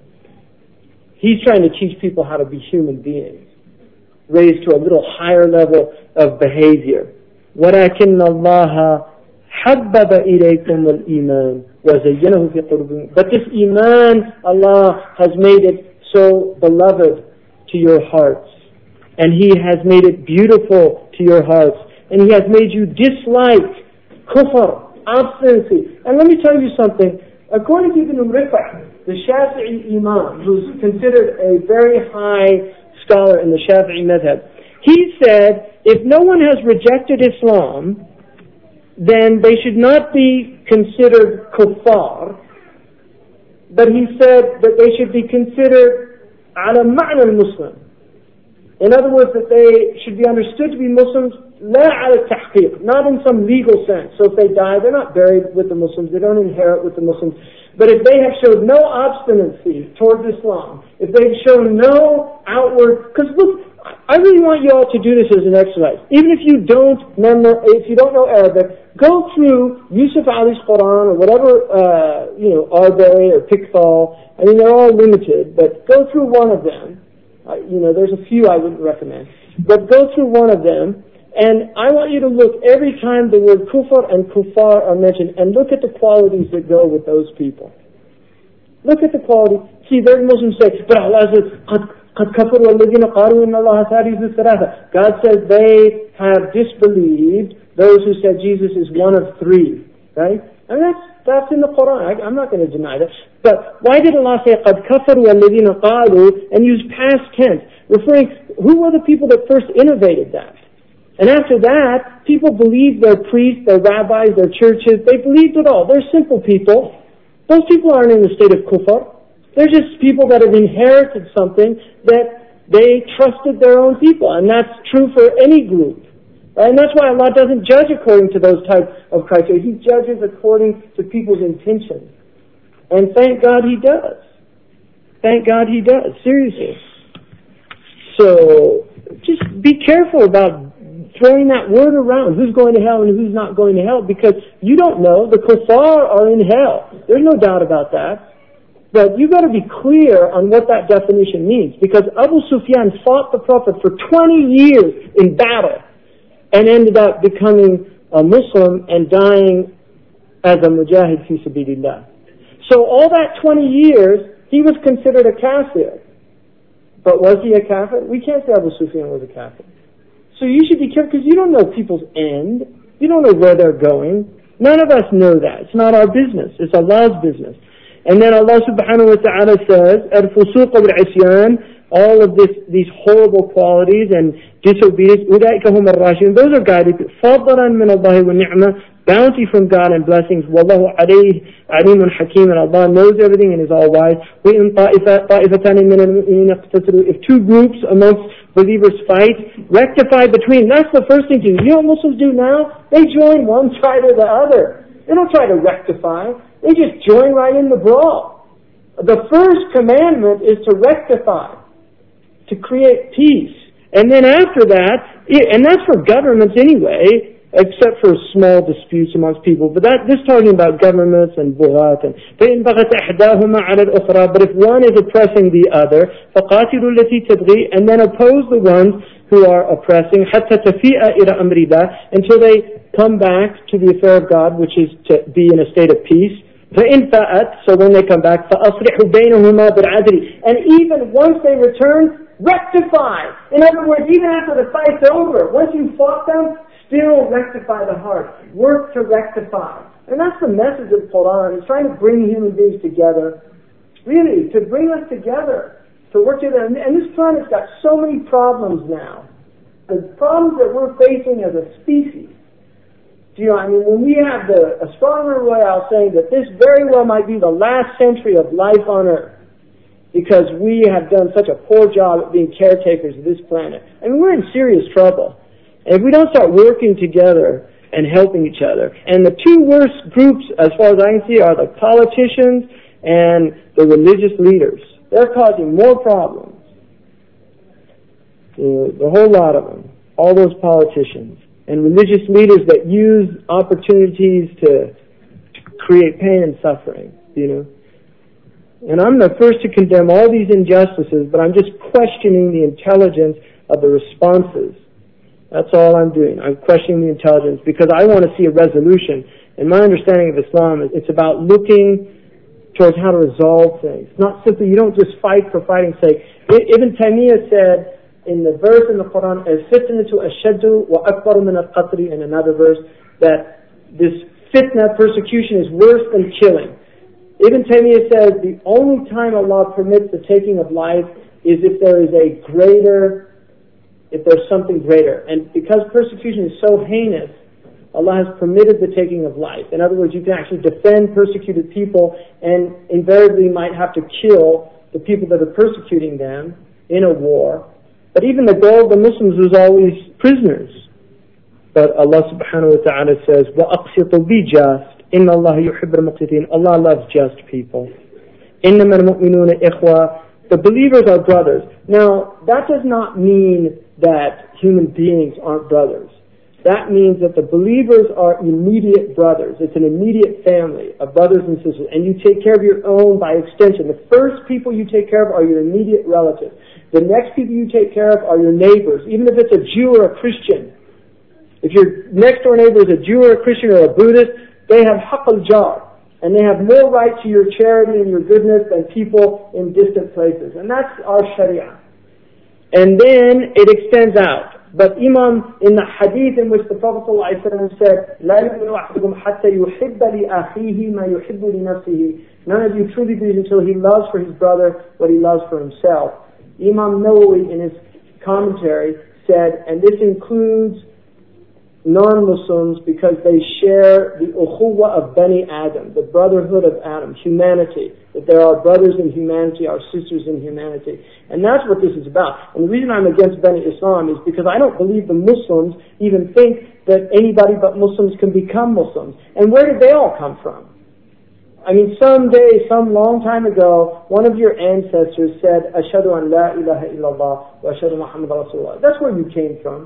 He's trying to teach people how to be human beings, raised to a little higher level of behavior. وَلَكِنَّ اللَّهَ حَبَّبَ إِلَيْكُمُ الْإِيمَانِ وَزَيَّنَهُ فِي قُلُوبِكُمْ. But this Iman, Allah has made it so beloved to your hearts. And He has made it beautiful to your hearts. And He has made you dislike kufr, obstinacy. And let me tell you something. According to Ibn Rifah, the Shafi'i Imam, who's considered a very high scholar in the Shafi'i madhab, he said, if no one has rejected Islam, then they should not be considered kuffar. But he said that they should be considered ala ma'na al-Muslim. In other words, that they should be understood to be Muslims, la ala tahqiq, not in some legal sense. So if they die, they're not buried with the Muslims, they don't inherit with the Muslims. But if they have showed no obstinacy towards Islam, if they've shown no outward, because look, I really want you all to do this as an exercise. Even if you don't remember, if you don't know Arabic, go through Yusuf Ali's Quran or whatever, uh, you know, Arbe or Pickthall. I mean, they're all limited, but go through one of them. Uh, you know, there's a few I wouldn't recommend. But go through one of them, and I want you to look every time the word kufr and kuffar are mentioned, and look at the qualities that go with those people. Look at the quality. See, there's Muslims say, but Allah says, قَدْ كَفَرُوا الَّذِينَ قَالُوا إِنَّ اللَّهَ ثَالِثُ ثَلَاثَةٍ. God says they have disbelieved those who said Jesus is one of three. Right? I mean, that's That's in the Quran. I, I'm not going to deny that. But why did Allah say, قَدْ كَفَرُوا الَّذِينَ قَالُوا, and use past tense, referring, who were the people that first innovated that? And after that, people believed their priests, their rabbis, their churches. They believed it all. They're simple people. Those people aren't in the state of kufr. They're just people that have inherited something that they trusted their own people. And that's true for any group. And that's why Allah doesn't judge according to those types of criteria. He judges according to people's intentions. And thank God He does. Thank God He does. Seriously. So, just be careful about throwing that word around. Who's going to hell and who's not going to hell? Because you don't know. The kuffar are in hell. There's no doubt about that. But you've got to be clear on what that definition means, because Abu Sufyan fought the Prophet for twenty years in battle and ended up becoming a Muslim and dying as a mujahid fi sabilillah. So all that twenty years, he was considered a kafir. But was he a kafir? We can't say Abu Sufyan was a kafir. So you should be careful, because you don't know people's end. You don't know where they're going. None of us know that. It's not our business. It's Allah's business. And then Allah subhanahu wa ta'ala says, Al-fusuq wal-isyan, all of this, these horrible qualities and disobedience, أُولَٰئِكَ هُمُ الرَّاشِدُونَ, those are guided. فَضْلًا مِنَ اللَّهِ وَالنِّعْمَةِ, bounty from God and blessings. وَاللَّهُ عَلَيْهِ عَلِيمٌ حَكِيمٌ, and Allah knows everything and is all wise. وَإِن طَائِفَتَانِ مِنَ الْمُؤْمِنِينَ اقْتَتَلُوا, if two groups amongst believers fight, rectify between. That's the first thing to do. You know what Muslims do now? They join one side or the other. They don't try to rectify. They just join right in the brawl. The first commandment is to rectify, to create peace. And then after that, and that's for governments anyway, except for small disputes amongst people. But that this is talking about governments and bughat. And فَإِنْ بَغَتْ إِحْدَاهُمَا عَلَى الْأُخْرَى, but if one is oppressing the other, فَقَاتِلُوا الَّتِي تَبْغِي, and then oppose the ones who are oppressing, حَتَّى تَفِيءَ إِلَى أَمْرِ اللَّهِ, until they come back to the affair of God, which is to be in a state of peace. فَإِنْ فَأَتْ, so when they come back, فَأَصْلِحُوا بَيْنَهُمَا بِالْعَدْلِ, and even once they return, rectify. In other words, even after the fight's over, once you fought them, still rectify the heart. Work to rectify. And that's the message of the Quran. It's trying to bring human beings together. Really, to bring us together. To work together. And this planet's got so many problems now. The problems that we're facing as a species. Do you know, I mean, when we have the Astronomer Royale saying that this very well might be the last century of life on Earth, because we have done such a poor job at being caretakers of this planet. I mean, we're in serious trouble. And if we don't start working together and helping each other, and the two worst groups, as far as I can see, are the politicians and the religious leaders. They're causing more problems. The, the whole lot of them. All those politicians. And religious leaders that use opportunities to, to create pain and suffering, you know. And I'm the first to condemn all these injustices, but I'm just questioning the intelligence of the responses. That's all I'm doing. I'm questioning the intelligence because I want to see a resolution. And my understanding of Islam is it's about looking towards how to resolve things. Not simply, you don't just fight for fighting's sake. Ibn Taymiyyah said in the verse in the Quran, al-fitnatu ashaddu wa akbaru min al-qatri, in another verse, that this fitna, persecution, is worse than killing. Ibn Taymiyyah says the only time Allah permits the taking of life is if there is a greater, if there's something greater. And because persecution is so heinous, Allah has permitted the taking of life. In other words, you can actually defend persecuted people and invariably might have to kill the people that are persecuting them in a war. But even the goal of the Muslims was always prisoners. But Allah subhanahu wa ta'ala says, وَأَقْسِطُوا, be just. إِنَّ اللَّهَ يُحِبُّ الْمُقْسِطِينَ, Allah loves just people. إِنَّمَا الْمُؤْمِنُونَ إِخْوَةً, the believers are brothers. Now, that does not mean that human beings aren't brothers. That means that the believers are immediate brothers. It's an immediate family of brothers and sisters. And you take care of your own by extension. The first people you take care of are your immediate relatives. The next people you take care of are your neighbors, even if it's a Jew or a Christian. If your next door neighbor is a Jew or a Christian or a Buddhist, they have haqq al-jar. And they have more right to your charity and your goodness than people in distant places. And that's our sharia. And then it extends out. But Imam, in the hadith in which the Prophet ﷺ said, لا يؤمن أحدكم حتى يحب لأخيه ما يحب لنفسه. None of you truly believes until he loves for his brother what he loves for himself. Imam Nawawi in his commentary said, and this includes non-Muslims because they share the ukhuwa of Bani Adam, the brotherhood of Adam, humanity. That there are brothers in humanity, our sisters in humanity. And that's what this is about. And the reason I'm against Bani Islam is because I don't believe the Muslims even think that anybody but Muslims can become Muslims. And where did they all come from? I mean, someday, some long time ago, one of your ancestors said, Ashhadu an la ilaha illallah wa ashhadu Muhammad Rasulullah. That's where you came from.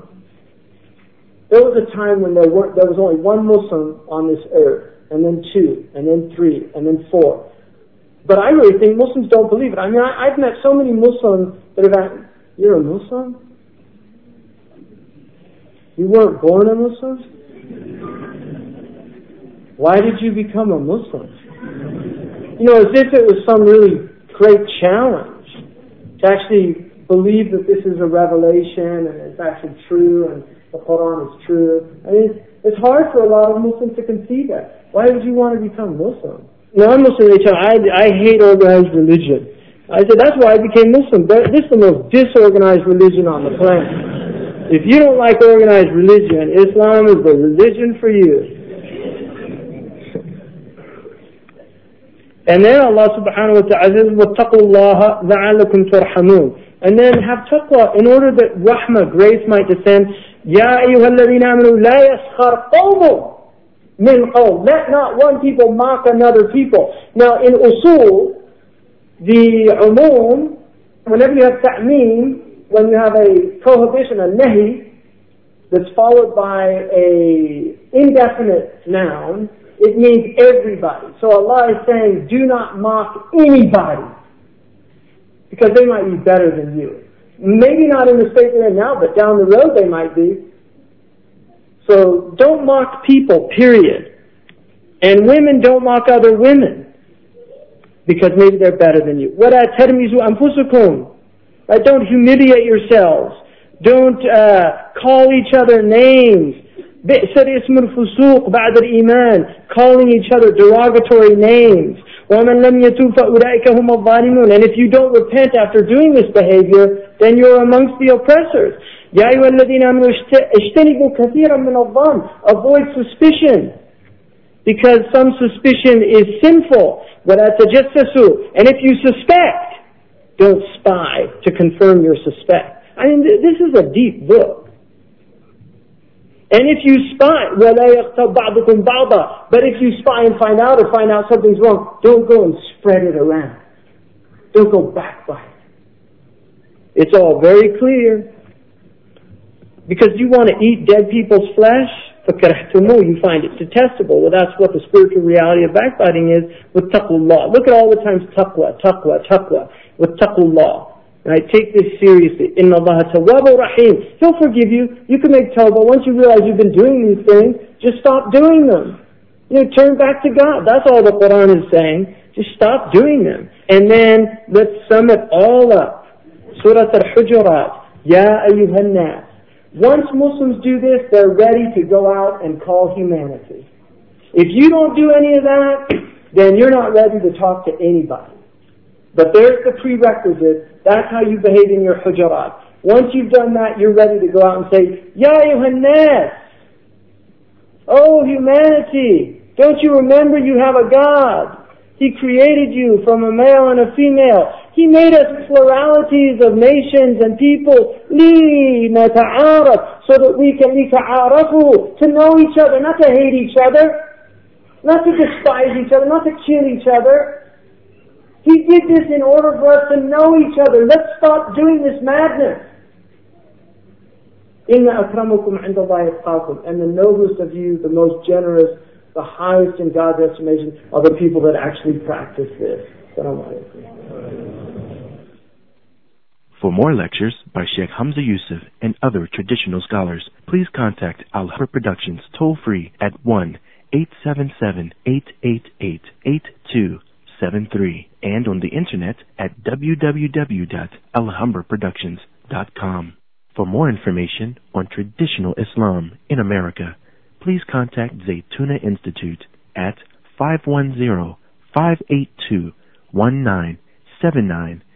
There was a time when there were there was only one Muslim on this earth, and then two, and then three, and then four. But I really think Muslims don't believe it. I mean, I, I've met so many Muslims that have asked, you're a Muslim? You weren't born a Muslim? Why did you become a Muslim? You know, as if it was some really great challenge to actually believe that this is a revelation and it's actually true and the Quran is true. I mean, it's, it's hard for a lot of Muslims to conceive that. Why would you want to become Muslim? Non-Muslims, they tell I, I hate organized religion. I said, that's why I became Muslim. This is the most disorganized religion on the planet. If you don't like organized religion, Islam is the religion for you. And then Allah subhanahu wa ta'ala says, وَاتَّقُوا اللَّهَ لَعَلَّكُمْ تُرْحَمُونَ. And then have taqwa in order that rahmah, grace might descend. يَا أَيُّهَا الَّذِينَ آمَنُوا لَا يَسْخَرْ قَوْمٌ مِنْ قَوْمٍ. Let not one people mock another people. Now in usul, the umum, whenever you have ta'meem, when you have a prohibition, a nahi, that's followed by a indefinite noun, it means everybody. So Allah is saying, do not mock anybody, because they might be better than you. Maybe not in the state they're in now, but down the road they might be. So don't mock people, period. And women don't mock other women, because maybe they're better than you. وَلَا تَرْمِزُوا أَنفُسَكُمْ. Right? Don't humiliate yourselves. Don't uh, call each other names. بئس الاسم الفسوق بعد الإيمان. Calling each other derogatory names. وَمَنْ لَمْ يَتُوبْ فَأُولَٰئِكَ هُمُ الظَّالِمُونَ. And if you don't repent after doing this behavior, then you're amongst the oppressors. يَا أَيُّهَا الَّذِينَ آمَنُوا اجْتَنِبُوا كَثِيرًا مِنَ الظَّنِّ. Avoid suspicion, because some suspicion is sinful. وَلَا تَجَسَّسُوا. And if you suspect, don't spy to confirm your suspect. I mean, this is a deep book. And if you spy, وَلَا يَغْتَبْ بَعْضُكُمْ بَعْضًا. But if you spy and find out or find out something's wrong, don't go and spread it around. Don't go backbite. It's all very clear. Because you want to eat dead people's flesh, فَكَرَهْتُمُوهُ. You find it detestable. Well, that's what the spiritual reality of backbiting is. وَاتَّقُوا اللَّهِ. Look at all the times taqwa, taqwa, taqwa. وَاتَّقُوا اللَّهِ. Right? Take this seriously. إِنَّ اللَّهَ تَوَّابٌ رَحِيمٌ. He'll forgive you. You can make tawbah. Once you realize you've been doing these things, just stop doing them. You know, turn back to God. That's all the Quran is saying. Just stop doing them. And then let's sum it all up. Surah Al-Hujurat. Ya ayyuhan nas. Once Muslims do this, they're ready to go out and call humanity. If you don't do any of that, then you're not ready to talk to anybody. But there's the prerequisite. That's how you behave in your hujurat. Once you've done that, you're ready to go out and say, Ya ayyuhan nas. Oh, humanity. Don't you remember you have a God? He created you from a male and a female. He made us pluralities of nations and people. Li nata'araf. So that we can lita'arafu. To know each other, not to hate each other. Not to despise each other, not to kill each other. He did this in order for us to know each other. Let's stop doing this madness. Inna akramakum indallahi atqakum. And the noblest of you, the most generous, the highest in God's estimation, are the people that actually practice this. Assalamu alaikum. For more lectures by Sheikh Hamza Yusuf and other traditional scholars, please contact Al-Habr Productions toll free at one eight seven seven, eight eight eight, eight two seven three and on the internet at w w w dot alhambra productions dot com. For more information on traditional Islam in America, please contact Zaytuna Institute at five one zero, five eight two, one nine seven nine